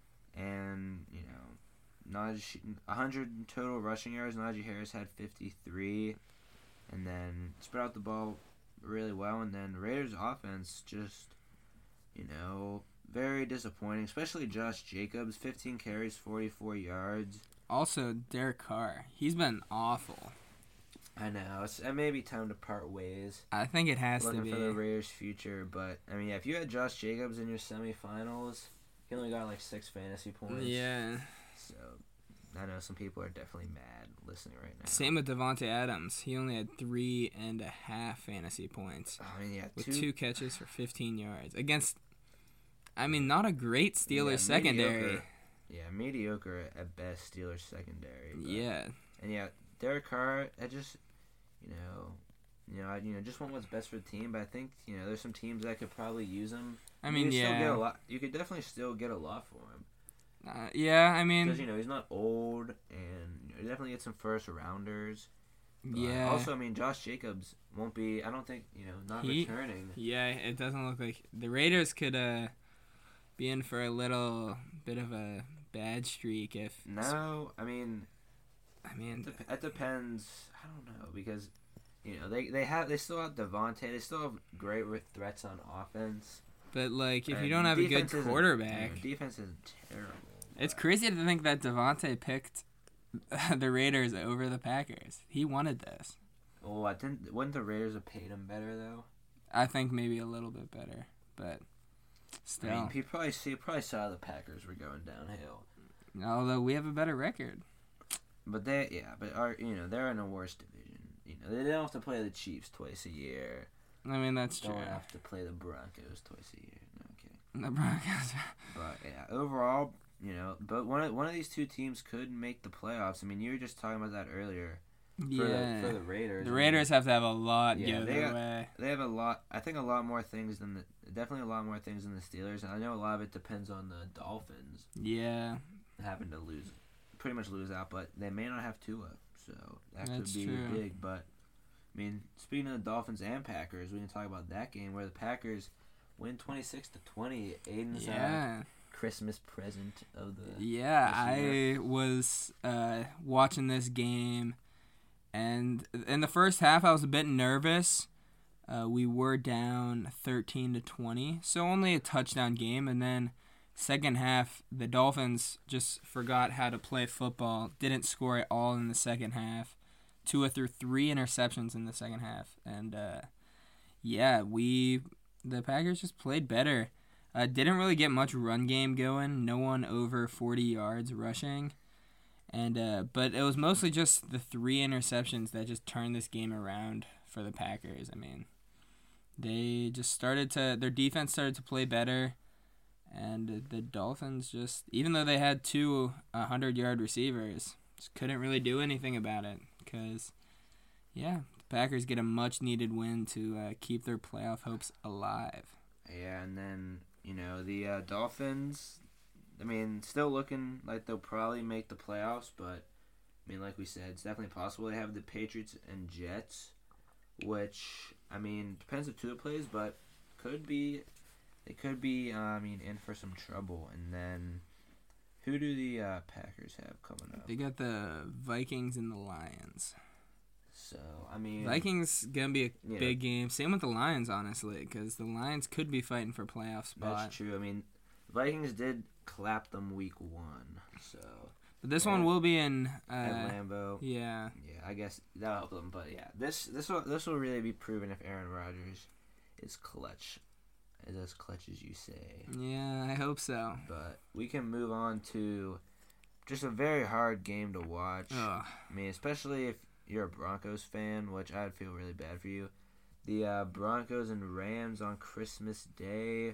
and you know, Najee one hundred total rushing yards. Najee Harris had fifty-three, and then spread out the ball really well. And then Raiders offense just, you know, very disappointing, especially Josh Jacobs, fifteen carries, forty-four yards. also Derek Carr. He's been awful. I know it's it may be time to part ways. I think it has Looking to be. for the Raiders' future, but I mean, yeah, if you had Josh Jacobs in your semifinals, he only got like six fantasy points. Yeah. So I know some people are definitely mad listening right now. Same with Devontae Adams. He only had three and a half fantasy points I mean, yeah, with two, two catches for fifteen yards against. I mean, not a great Steelers yeah, secondary. Mediocre, yeah, mediocre at best Steelers secondary. But, Yeah. and yeah, Derek Carr, I just, you know, you know, I you know just want what's best for the team. But I think you know there's some teams that could probably use him. I You mean, could still get yeah. a lot. You could definitely still get a lot for him. Uh, yeah, I mean, Because, you know, he's not old, and you know, definitely get some first rounders. But Yeah. Also, I mean, Josh Jacobs won't be. I don't think you know not He- returning. Yeah, it doesn't look like the Raiders could uh be in for a little bit of a bad streak if. No, I mean, I mean, it, dep- it depends. I don't know because you know they they have they still have Devontae. They still have great re- threats on offense. but like if you And don't have a good defense isn't- quarterback, you know, defense is terrible. it's but- crazy to think that Devontae picked the Raiders over the Packers. He wanted this. Oh, I didn't. Wouldn't the Raiders have paid him better though? I think maybe a little bit better, but still. I mean, he probably see probably saw the Packers were going downhill. Although we have a better record. But they, yeah, but are you know they're in a worse division. You know they don't have to play the Chiefs twice a year. I mean, that's true. Don't have to play the Broncos twice a year. No, okay. The Broncos. But yeah, overall, you know, but one of one of these two teams could make the playoffs. I mean, you were just talking about that earlier. For Yeah. the, for the Raiders. The I Raiders mean, have to have a lot Yeah, go they their got- way. they have a lot. I think a lot more things than the definitely a lot more things than the Steelers. And I know a lot of it depends on the Dolphins Yeah. having to lose, pretty much lose out. But they may not have Tua, so that That's could be true. big. But I mean, speaking of the Dolphins and Packers, we can talk about that game where the Packers win twenty six to twenty. Aiden's uh, Yeah. Christmas present of the Yeah, this year. I was uh, watching this game, and in the first half, I was a bit nervous. Uh, we were down thirteen to twenty, so only a touchdown game. And then second half, the Dolphins just forgot how to play football. Didn't score at all in the second half. Tua threw three interceptions in the second half, and uh, yeah, we the Packers just played better. Uh, didn't really get much run game going. No one over forty yards rushing. And uh, but it was mostly just the three interceptions that just turned this game around for the Packers. I mean, they just started to their defense started to play better, and the Dolphins just even though they had two hundred-yard receivers, just couldn't really do anything about it because yeah, the Packers get a much-needed win to uh, keep their playoff hopes alive. Yeah, and then, you know, the uh, Dolphins, I mean, still looking like they'll probably make the playoffs, but, I mean, like we said, it's definitely possible. They have the Patriots and Jets, which, I mean, depends if Tua plays, but could be, they could be, uh, I mean, in for some trouble. And then, who do the uh, Packers have coming up? They got the Vikings and the Lions. So, I mean... Vikings gonna be a Yeah. big game. Same with the Lions, honestly, because the Lions could be fighting for playoff spot. That's true. I mean, Vikings did clap them week one, so... But this Yeah. one will be in. Uh, At Lambeau. yeah. Yeah, I guess that'll help them. But yeah, this this will this will really be proven if Aaron Rodgers is clutch, is as clutch as you say. Yeah, I hope so. But we can move on to just a very hard game to watch. Ugh. I mean, especially if you're a Broncos fan, which I'd feel really bad for you. The uh, Broncos and Rams on Christmas Day,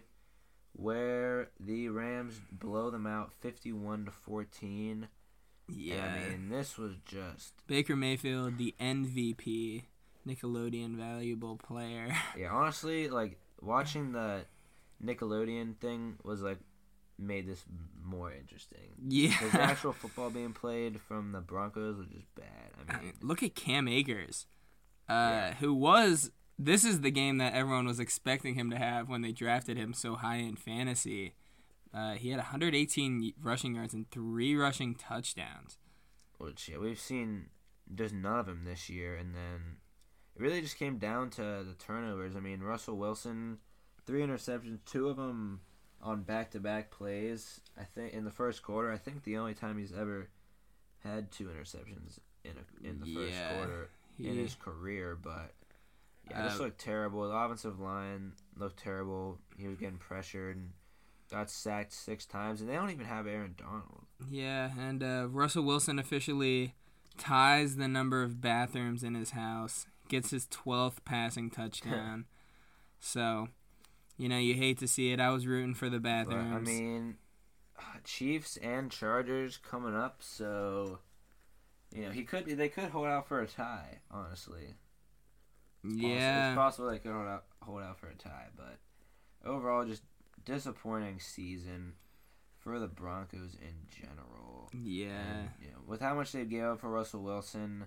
where the Rams blow them out fifty-one to fourteen. Yeah. And, I mean, this was just. Baker Mayfield, the M V P, Nickelodeon valuable player. Yeah, honestly, like, watching the Nickelodeon thing was, like, made this more interesting. Yeah. Because the actual football being played from the Broncos was just bad. I I mean, mean, look at Cam Akers, uh, Yeah. who was. This is the game that everyone was expecting him to have when they drafted him so high in fantasy. Uh, he had one hundred eighteen rushing yards and three rushing touchdowns. which, yeah, we've seen just none of them this year. And then it really just came down to the turnovers. I mean, Russell Wilson, three interceptions, two of them on back-to-back plays. I think in the first quarter, I think the only time he's ever had two interceptions in a, in the first Yeah, quarter he- in his career. But yeah, this Uh, looked terrible. The offensive line looked terrible. He was getting pressured and got sacked six times, and they don't even have Aaron Donald. Yeah, and uh, Russell Wilson officially ties the number of bathrooms in his house, gets his twelfth passing touchdown. So, you know, you hate to see it. I was rooting for the But, bathrooms. I mean, uh, Chiefs and Chargers coming up, so you know he could they could hold out for a tie. Honestly, It's possi- yeah. it's possible they could hold out hold out for a tie, but overall, just disappointing season for the Broncos in general. Yeah. And, you know, with how much they gave up for Russell Wilson,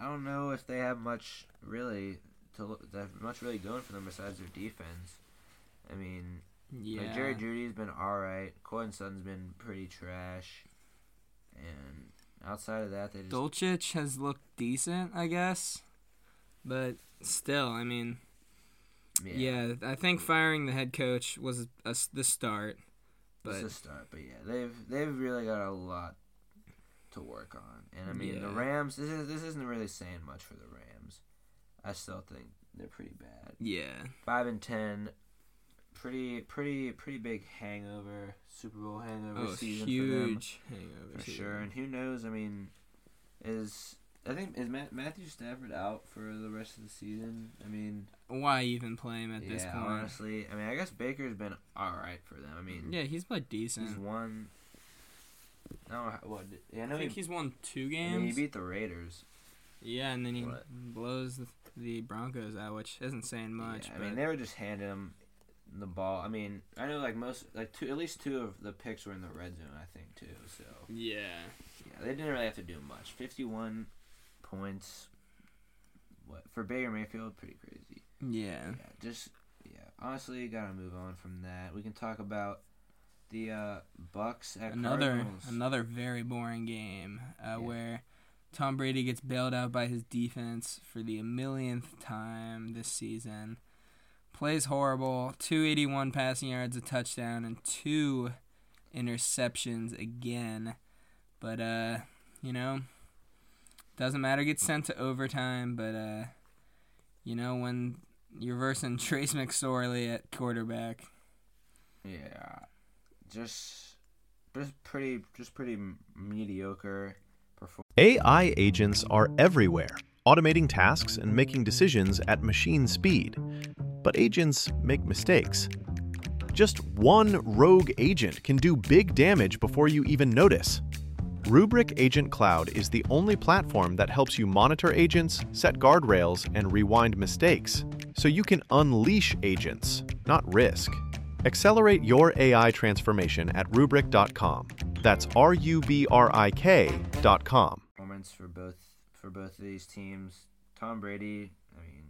I don't know if they have much really to look, they have much really going for them besides their defense. I mean, Yeah. like Jerry Judy's been all right. Courtland Sutton's been pretty trash, and outside of that, they just Dolchich has looked decent, I guess, but still, I mean, yeah, yeah, I think firing the head coach was a, the start, but it's a start. But yeah, they've they've really got a lot to work on, and I mean the Yeah. Rams. This is this isn't really saying much for the Rams. I still think they're pretty bad. yeah, Five and ten. Pretty, pretty, pretty big hangover, Super Bowl hangover oh, season huge for them, hangover for season. sure. And who knows? I mean, is I think is Matt, Matthew Stafford out for the rest of the season? I mean, Why even play him at this yeah, point? honestly, I mean, I guess Baker's been all right for them. I mean, Yeah, he's played decent. he's won. No, what? Yeah, I know I think he, he's won two I games. mean, he beat the Raiders. Yeah, and then he What? blows the, the Broncos out, which isn't saying much. Yeah, I but mean, they were just handing him the ball. I mean, I know like most, like two, at least two of the picks were in the red zone. I think too. So yeah, yeah, they didn't really have to do much. Fifty-one points. What for Baker Mayfield? Pretty crazy. yeah, Yeah, just yeah. Honestly, gotta move on from that. We can talk about the uh, Bucks at another Cardinals. another very boring game uh, Yeah. where Tom Brady gets bailed out by his defense for the millionth time this season. Plays horrible. two eighty-one passing yards, a touchdown, and two interceptions again. But uh, you know, doesn't matter. Gets sent to overtime. But uh, you know when you're versing Trace McSorley at quarterback. Yeah, just just pretty just pretty m- mediocre performance. A I agents are everywhere, automating tasks and making decisions at machine speed. But agents make mistakes. Just one rogue agent can do big damage before you even notice. Rubrik Agent Cloud is the only platform that helps you monitor agents, set guardrails, and rewind mistakes, so you can unleash agents, not risk. Accelerate your A I transformation at Rubrik dot com. That's R U B R I K dot com. Performance for both for both of these teams. Tom Brady, I mean,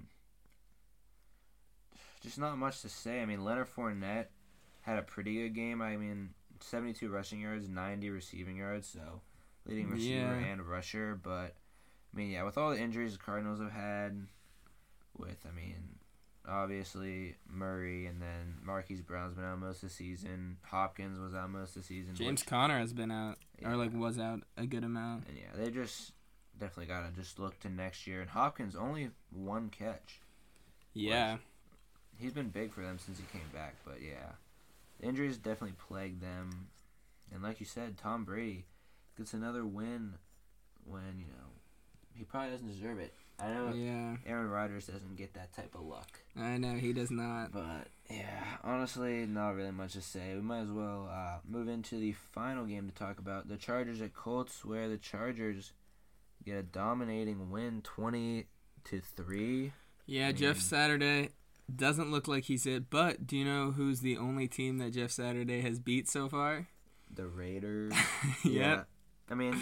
just not much to say. I mean, Leonard Fournette had a pretty good game. I mean, seventy-two rushing yards, ninety receiving yards, so leading receiver Yeah. and rusher. But I mean, yeah, with all the injuries the Cardinals have had, with I mean, obviously Murray, and then Marquise Brown's been out most of the season. Hopkins was out most of the season. James which- Conner has been out, Yeah. or like was out a good amount. And yeah, they just definitely gotta just look to next year. And Hopkins only one catch. Yeah. He's been big for them since he came back, but yeah, the injuries definitely plagued them. And like you said, Tom Brady gets another win when you know he probably doesn't deserve it. I know Yeah. Aaron Rodgers doesn't get that type of luck, I know he does not. but yeah, honestly, not really much to say. We might as well uh, move into the final game to talk about the Chargers at Colts, where the Chargers get a dominating win, twenty to three. Yeah, I Jeff mean- Saturday doesn't look like he's it, but do you know who's the only team that Jeff Saturday has beat so far? The Raiders. Yep. I mean,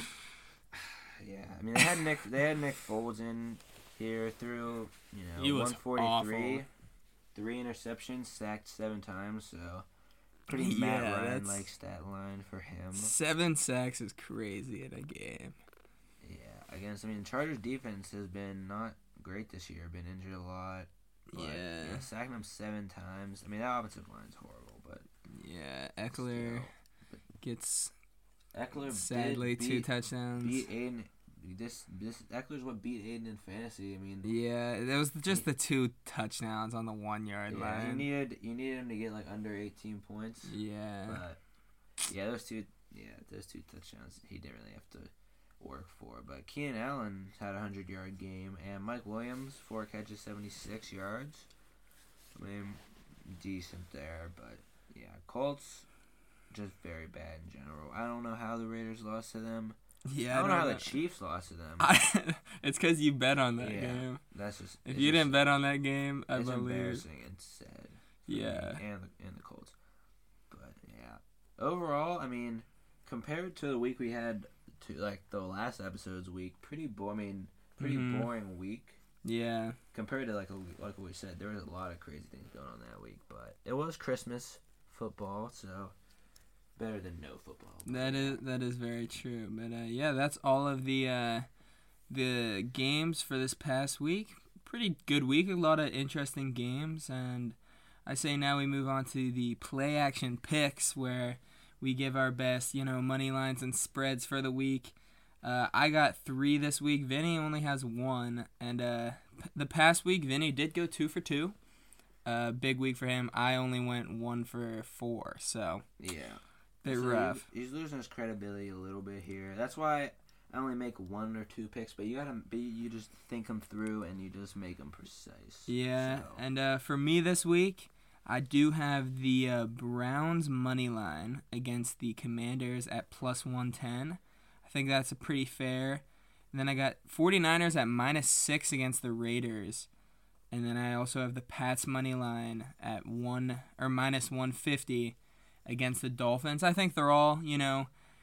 yeah. I mean, they had Nick. They had Nick Foles in here through you know He was one forty-three, awful. three interceptions, sacked seven times. So pretty Yeah, Matt Ryan that's- like stat line for him. Seven sacks is crazy in a game. Yeah, against I mean, Chargers defense has been not great this year. Been injured a lot. But, Yeah. you know, sacking them seven times. I mean, that offensive line's horrible, but Yeah, Eckler still. gets Eckler sadly did two beat, touchdowns. beat Aiden. This this Eckler's what beat Aiden in fantasy. I mean, Yeah, that was just the two touchdowns on the one yard yeah, you line. needed you needed him to get like under eighteen points. Yeah. But yeah, those two yeah those two touchdowns he didn't really have to work for. But Keenan Allen had a hundred yard game, and Mike Williams four catches, seventy six yards. I mean, decent there, but yeah, Colts just very bad in general. I don't know how the Raiders lost to them. Yeah, I don't know how the Chiefs lost to them. I, it's because you bet on that Yeah. game. That's just If it's you just- didn't bet on that game, I it's believe. embarrassing and sad. for me Yeah. and the, and the Colts. But yeah, overall, I mean, compared to the week we had to like the last episode's week, pretty bo- I mean, pretty Mhm. boring week Yeah. compared to like a- like we said. There was a lot of crazy things going on that week, but it was Christmas football, so better than no football. That is that is very true. But uh, yeah, that's all of the uh, the games for this past week. Pretty good week. A lot of interesting games, and I say now we move on to the play action picks, where we give our best, you know, money lines and spreads for the week. Uh, I got three this week. Vinny only has one, and uh, p- the past week Vinny did go two for two. Uh, big week for him. I only went one for four, so Yeah. bit So rough. He's, he's losing his credibility a little bit here. That's why I only make one or two picks, but you gotta be you just think them through and you just make them precise. Yeah, So, and uh, for me this week, I do have the uh, Browns money line against the Commanders at plus one ten. I think that's a pretty fair. And then I got 49ers at minus six against the Raiders. And then I also have the Pats money line at one or minus one fifty against the Dolphins. I think they're all, you know,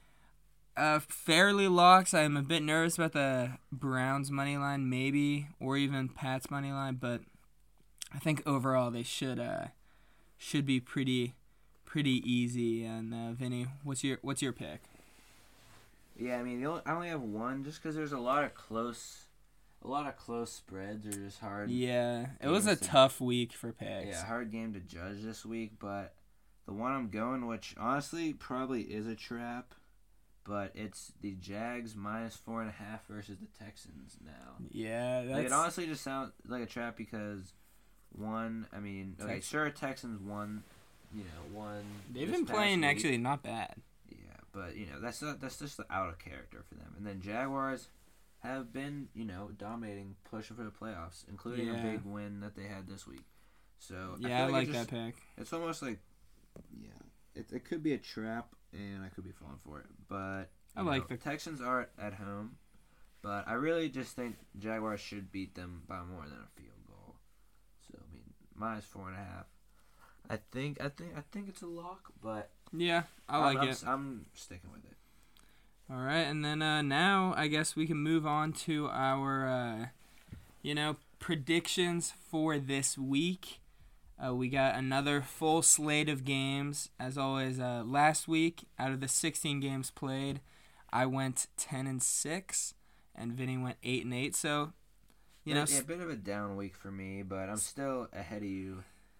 uh, fairly locks. I'm a bit nervous about the Browns money line, maybe, or even Pats money line, but I think overall they should uh should be pretty pretty easy. And uh, Vinny, what's your what's your pick? yeah, I mean, the only, I only have one just because there's a lot of close, a lot of close spreads are just hard. Yeah, it was a games to- tough week for picks. Yeah, hard game to judge this week, but the one I'm going, which honestly probably is a trap, but it's the Jags minus four and a half versus the Texans now. Yeah, that's Like, it honestly just sounds like a trap because one, I mean, okay, Tex- sure, Texans won, you know, won. they've this been past playing week. actually not bad. Yeah, but you know that's not, that's just out of character for them. And then Jaguars have been, you know, dominating, pushing for the playoffs, including Yeah. a big win that they had this week. So Yeah, I, feel like it just- that pick. It's almost like, yeah, it it could be a trap, and I could be falling for it. But I you like know, the- Texans are at home, but I really just think Jaguars should beat them by more than a field goal. So I mean, minus four and a half. I think I think I think it's a lock, but Yeah, I I'm- like I'm, it. I'm sticking with it. All right, and then uh, now I guess we can move on to our, uh, you know, predictions for this week. Uh, we got another full slate of games. As always, uh, last week, out of the sixteen games played, I went ten and six, and Vinny went eight and eight. So, you know, yeah, a bit of a down week for me, but I'm still ahead of you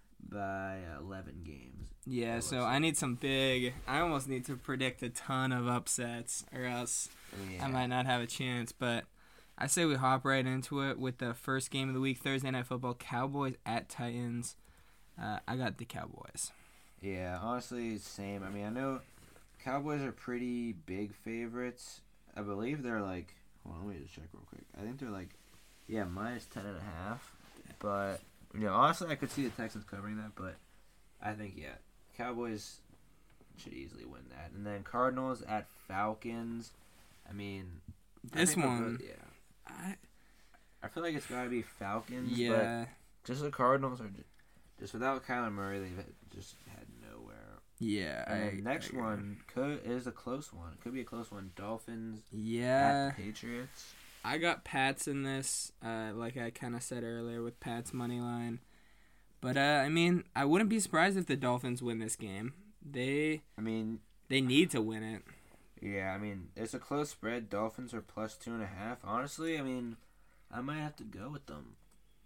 by eleven games. yeah. I So would say. I need some big. I almost need to predict a ton of upsets, or else Yeah. I might not have a chance. But I say we hop right into it with the first game of the week, Thursday Night Football, Cowboys at Titans. Uh, I got the Cowboys. Yeah, honestly, same. I mean, I know Cowboys are pretty big favorites. I believe they're like, hold on, let me just check real quick. I think they're like, yeah, minus ten and a half. But, you know, honestly, I could see the Texans covering that, but I think, yeah, Cowboys should easily win that. And then Cardinals at Falcons. I mean, I This think we're one, both- yeah. I, I feel like it's got to be Falcons, but yeah, just the Cardinals are just, just without Kyler Murray, they've had- just had nowhere. yeah. And I, then next I agree. one could is a close one. It could be a close one. Dolphins Yeah, at Patriots. I got Pats in this. Uh, like I kind of said earlier with Pats money line. But uh, I mean, I wouldn't be surprised if the Dolphins win this game. They I mean, they need to win it. yeah, I mean, it's a close spread. Dolphins are plus two and a half. Honestly, I mean, I might have to go with them.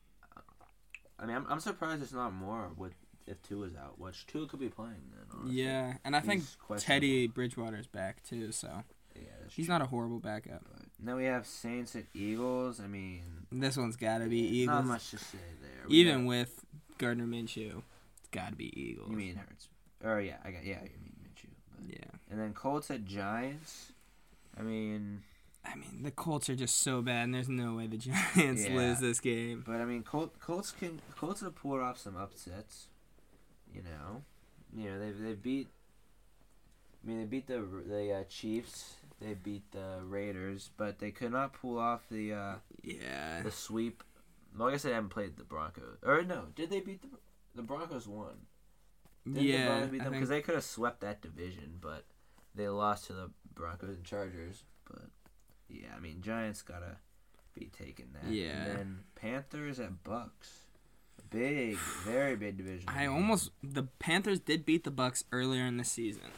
I mean, I'm, I'm surprised it's not more with if Tua is out, which Tua could be playing then. Honestly. Yeah, and I think He's questionable. Teddy Bridgewater's back too, so Yeah, that's he's true. not a horrible backup. But then we have Saints at Eagles. I mean, This one's got to be yeah, Eagles. Not much to say there. We Even got- with Gardner Minshew, it's got to be Eagles. you mean Hurts? Or yeah, I got yeah, you mean Minshew. But. Yeah. And then Colts at Giants. I mean, I mean, the Colts are just so bad, and there's no way the Giants Yeah. lose this game. but I mean, Col- Colts can Colts have pulled off some upsets. You know, you know they they beat. I mean, they beat the the uh, Chiefs. They beat the Raiders, but they could not pull off the uh, Yeah. the sweep. Well, I guess they haven't played the Broncos. Or no, did they beat the the Broncos? Won. Didn't the Yeah. Broncos beat I them? think- Because they could have swept that division, but they lost to the Broncos and Chargers. But yeah, I mean, Giants gotta be taking that. Yeah. And then Panthers at Bucks. Big, very big division. I game. almost the Panthers did beat the Bucks earlier in the season.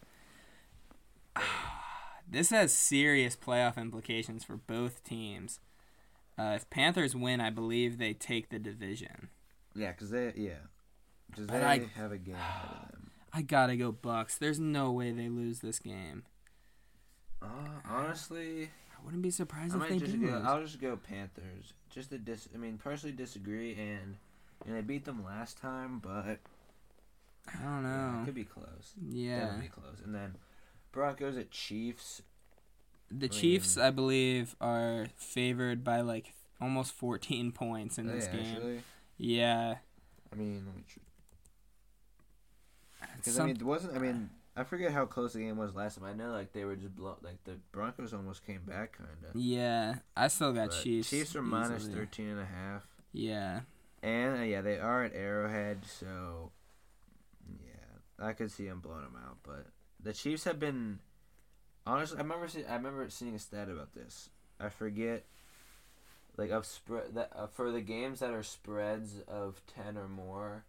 This has serious playoff implications for both teams. Uh, if Panthers win, I believe they take the division. Yeah, because they, yeah. Because they But I- have a game ahead of them. I gotta go Bucks. There's no way they lose this game. Uh, honestly, I wouldn't be surprised I if might they just do go, lose. I'll just go Panthers. Just to dis, I mean, personally disagree, and and they beat them last time, but I don't yeah, know. it could be close. Yeah. Definitely close. And then Broncos at Chiefs. The I Chiefs, mean- I believe, are favored by like almost fourteen points in Oh, this yeah, game. Actually, Yeah. I mean, let me. Tr- Because Some- I mean, it wasn't. I mean, I forget how close the game was last time. I know like they were just blow, like the Broncos almost came back, kind of. yeah, I still got Chiefs. Chiefs are minus easily. thirteen and a half. Yeah. And uh, yeah, they are at Arrowhead, so yeah, I could see them blowing them out. But the Chiefs have been honestly. I remember see, I remember seeing a stat about this. I forget. Like of spread that uh, for the games that are spreads of ten or more,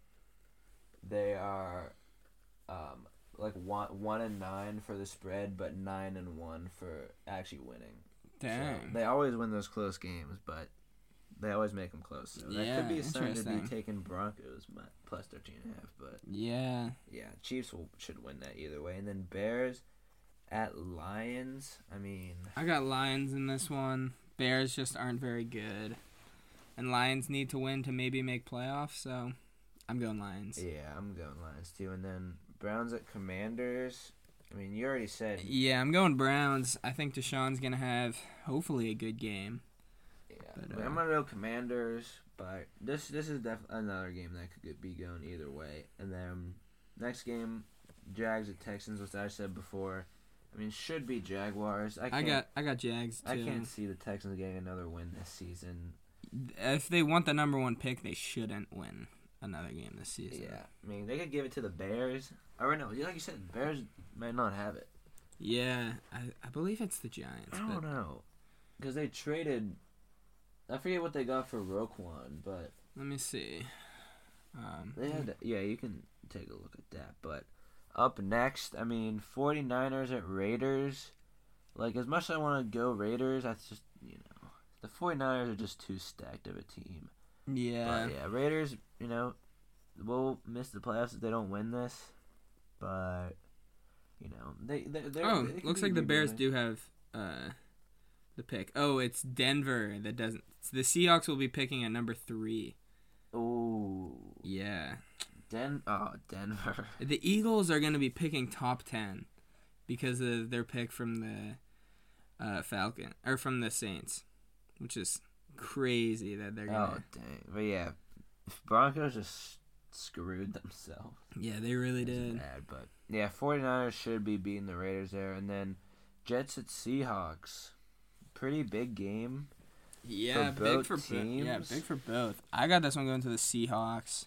they are, um, like one one and nine for the spread, but nine and one for actually winning. Dang. So they always win those close games, but they always make them close. So that Yeah, could be a sign to be interesting. taking Broncos mi- plus thirteen and a half. But Yeah. yeah, Chiefs will, should win that either way. And then Bears at Lions. I mean, I got Lions in this one. Bears just aren't very good. And Lions need to win to maybe make playoffs, so I'm going Lions. yeah, I'm going Lions too. And then Browns at Commanders. I mean, you already said. Yeah, I'm going Browns. I think Deshaun's going to have, hopefully, a good game. Yeah, But, but uh, I'm gonna go Commanders. But this this is definitely another game that could be going either way. And then next game, Jags at Texans, which I said before. I mean, should be Jaguars. I, I can't, got I got Jags, too. I can't see the Texans getting another win this season. If they want the number one pick, they shouldn't win another game this season. Yeah, I mean they could give it to the Bears. Or no, like you said, the Bears might not have it. Yeah, I, I believe it's the Giants. I don't but know, because they traded. I forget what they got for Roquan, but Let me see. Um, they had. Yeah, you can take a look at that. But up next, I mean, 49ers at Raiders. Like, as much as I want to go Raiders, that's just, you know, the 49ers are just too stacked of a team. yeah. But yeah, Raiders, you know, will miss the playoffs if they don't win this. But, you know, they, they they're, Oh, they could looks be like the Bears rebuilding. do have uh, the pick. Oh, it's Denver that doesn't. The Seahawks will be picking at number three. Ooh. Yeah. Den- oh, Denver. The Eagles are going to be picking top ten because of their pick from the uh, Falcon or from the Saints, which is crazy that they're Oh, gonna. dang. But yeah, Broncos just screwed themselves. Yeah, they really It's did. bad, but yeah, 49ers should be beating the Raiders there. And then Jets at Seahawks. Pretty big game. Yeah, for big both for both. Yeah, teams. big for both. I got this one going to the Seahawks.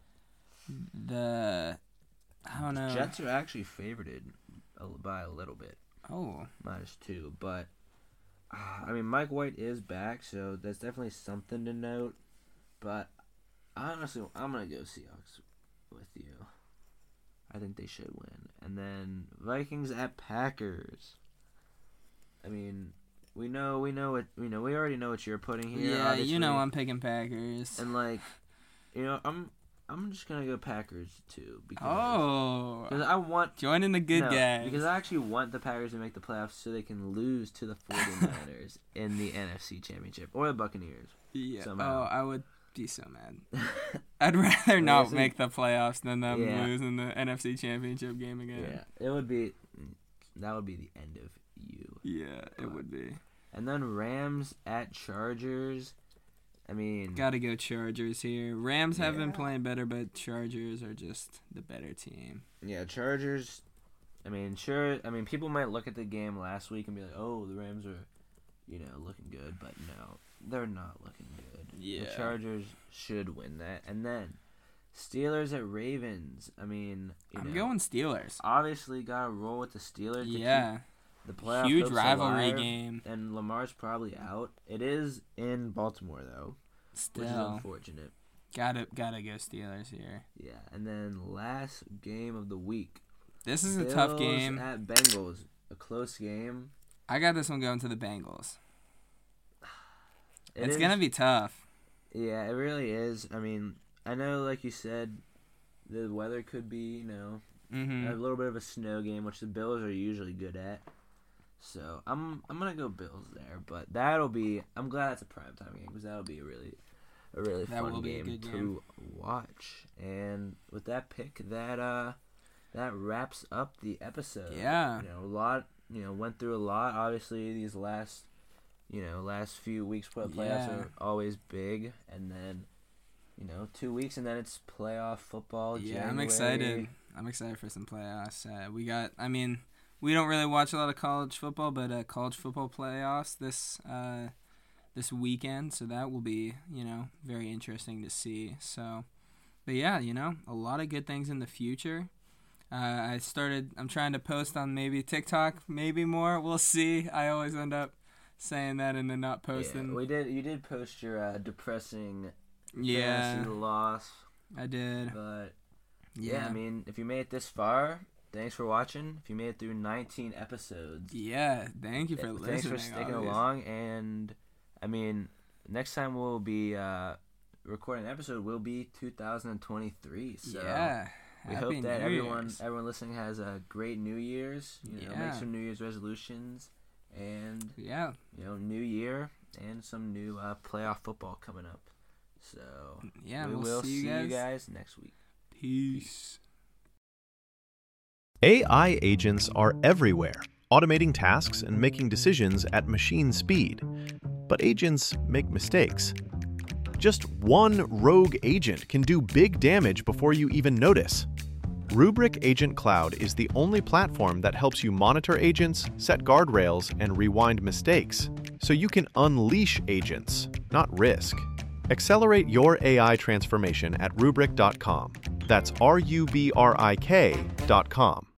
The I don't know. Jets are actually favored a- by a little bit, Oh, minus two. But uh, I mean, Mike White is back, so that's definitely something to note. But honestly, I'm gonna go Seahawks with you. I think they should win. And then Vikings at Packers. I mean, we know, we know what, you know, we already know what you're putting here. yeah. obviously. You know I'm picking Packers. And like, you know, I'm, I'm just gonna go Packers too because Oh, because I want joining the good no, guys. because I actually want the Packers to make the playoffs so they can lose to the 49ers in the N F C Championship or the Buccaneers. yeah. somehow. Oh, I would be so mad. I'd rather not Honestly, make the playoffs than them yeah. lose in the N F C Championship game again. Yeah, it would be, that would be the end of you. Yeah, it would be. And then Rams at Chargers. I mean, Gotta go Chargers here. Rams have been Yeah. playing better, but Chargers are just the better team. yeah, Chargers. I mean, sure. I mean, people might look at the game last week and be like, "Oh, the Rams are, you know, looking good," but no, they're not looking good. Yeah. The Chargers should win that. And then Steelers at Ravens. I mean, you I'm know, going Steelers. obviously got to roll with the Steelers. To Yeah. The playoff Huge hope's rivalry alive, game. and Lamar's probably out. It is in Baltimore though, which is Still, unfortunate. gotta gotta go Steelers here. Yeah, and then last game of the week. This is a Bills tough game. at Bengals, a close game. I got this one going to the Bengals. It it's is- gonna be tough. Yeah, it really is. I mean, I know, like you said, the weather could be, you know, Mm-hmm. a little bit of a snow game, which the Bills are usually good at. So I'm I'm gonna go Bills there, but that'll be. I'm glad it's a primetime game because that'll be a really, a really That fun will be a game good to game. watch. And with that pick, that uh, that wraps up the episode. Yeah. You know, a lot. You know, went through a lot. Obviously, these last, you know, last few weeks for the playoffs Yeah. are always big, and then, you know, two weeks and then it's playoff football. Yeah, I'm January. excited. I'm excited for some playoffs. Uh, we got. I mean, we don't really watch a lot of college football, but uh, college football playoffs this uh, this weekend, so that will be, you know, very interesting to see. So, but yeah, you know, a lot of good things in the future. Uh, I started. I'm trying to post on maybe TikTok, maybe more. We'll see. I always end up saying that and then not posting. Yeah, we did. You did post your uh, depressing Yeah, fantasy loss, I did. but yeah. Yeah, I mean, if you made it this far, thanks for watching. If you made it through nineteen episodes, yeah. Thank you for eh, listening. thanks for sticking obviously. along. And I mean, next time we'll be uh, recording an episode will be two thousand twenty-three. So Yeah. we Happy hope that New everyone Year's. everyone listening has a great New Year's. You know, Yeah. make some New Year's resolutions, and Yeah. you know, New Year and some new uh, playoff football coming up. So Yeah, we we'll will see you guys. guys next week. Peace. A I agents are everywhere, automating tasks and making decisions at machine speed. But agents make mistakes. Just one rogue agent can do big damage before you even notice. Rubrik Agent Cloud is the only platform that helps you monitor agents, set guardrails, and rewind mistakes, so you can unleash agents, not risk. Accelerate your A I transformation at rubrik dot com. That's R U B R I K dot com.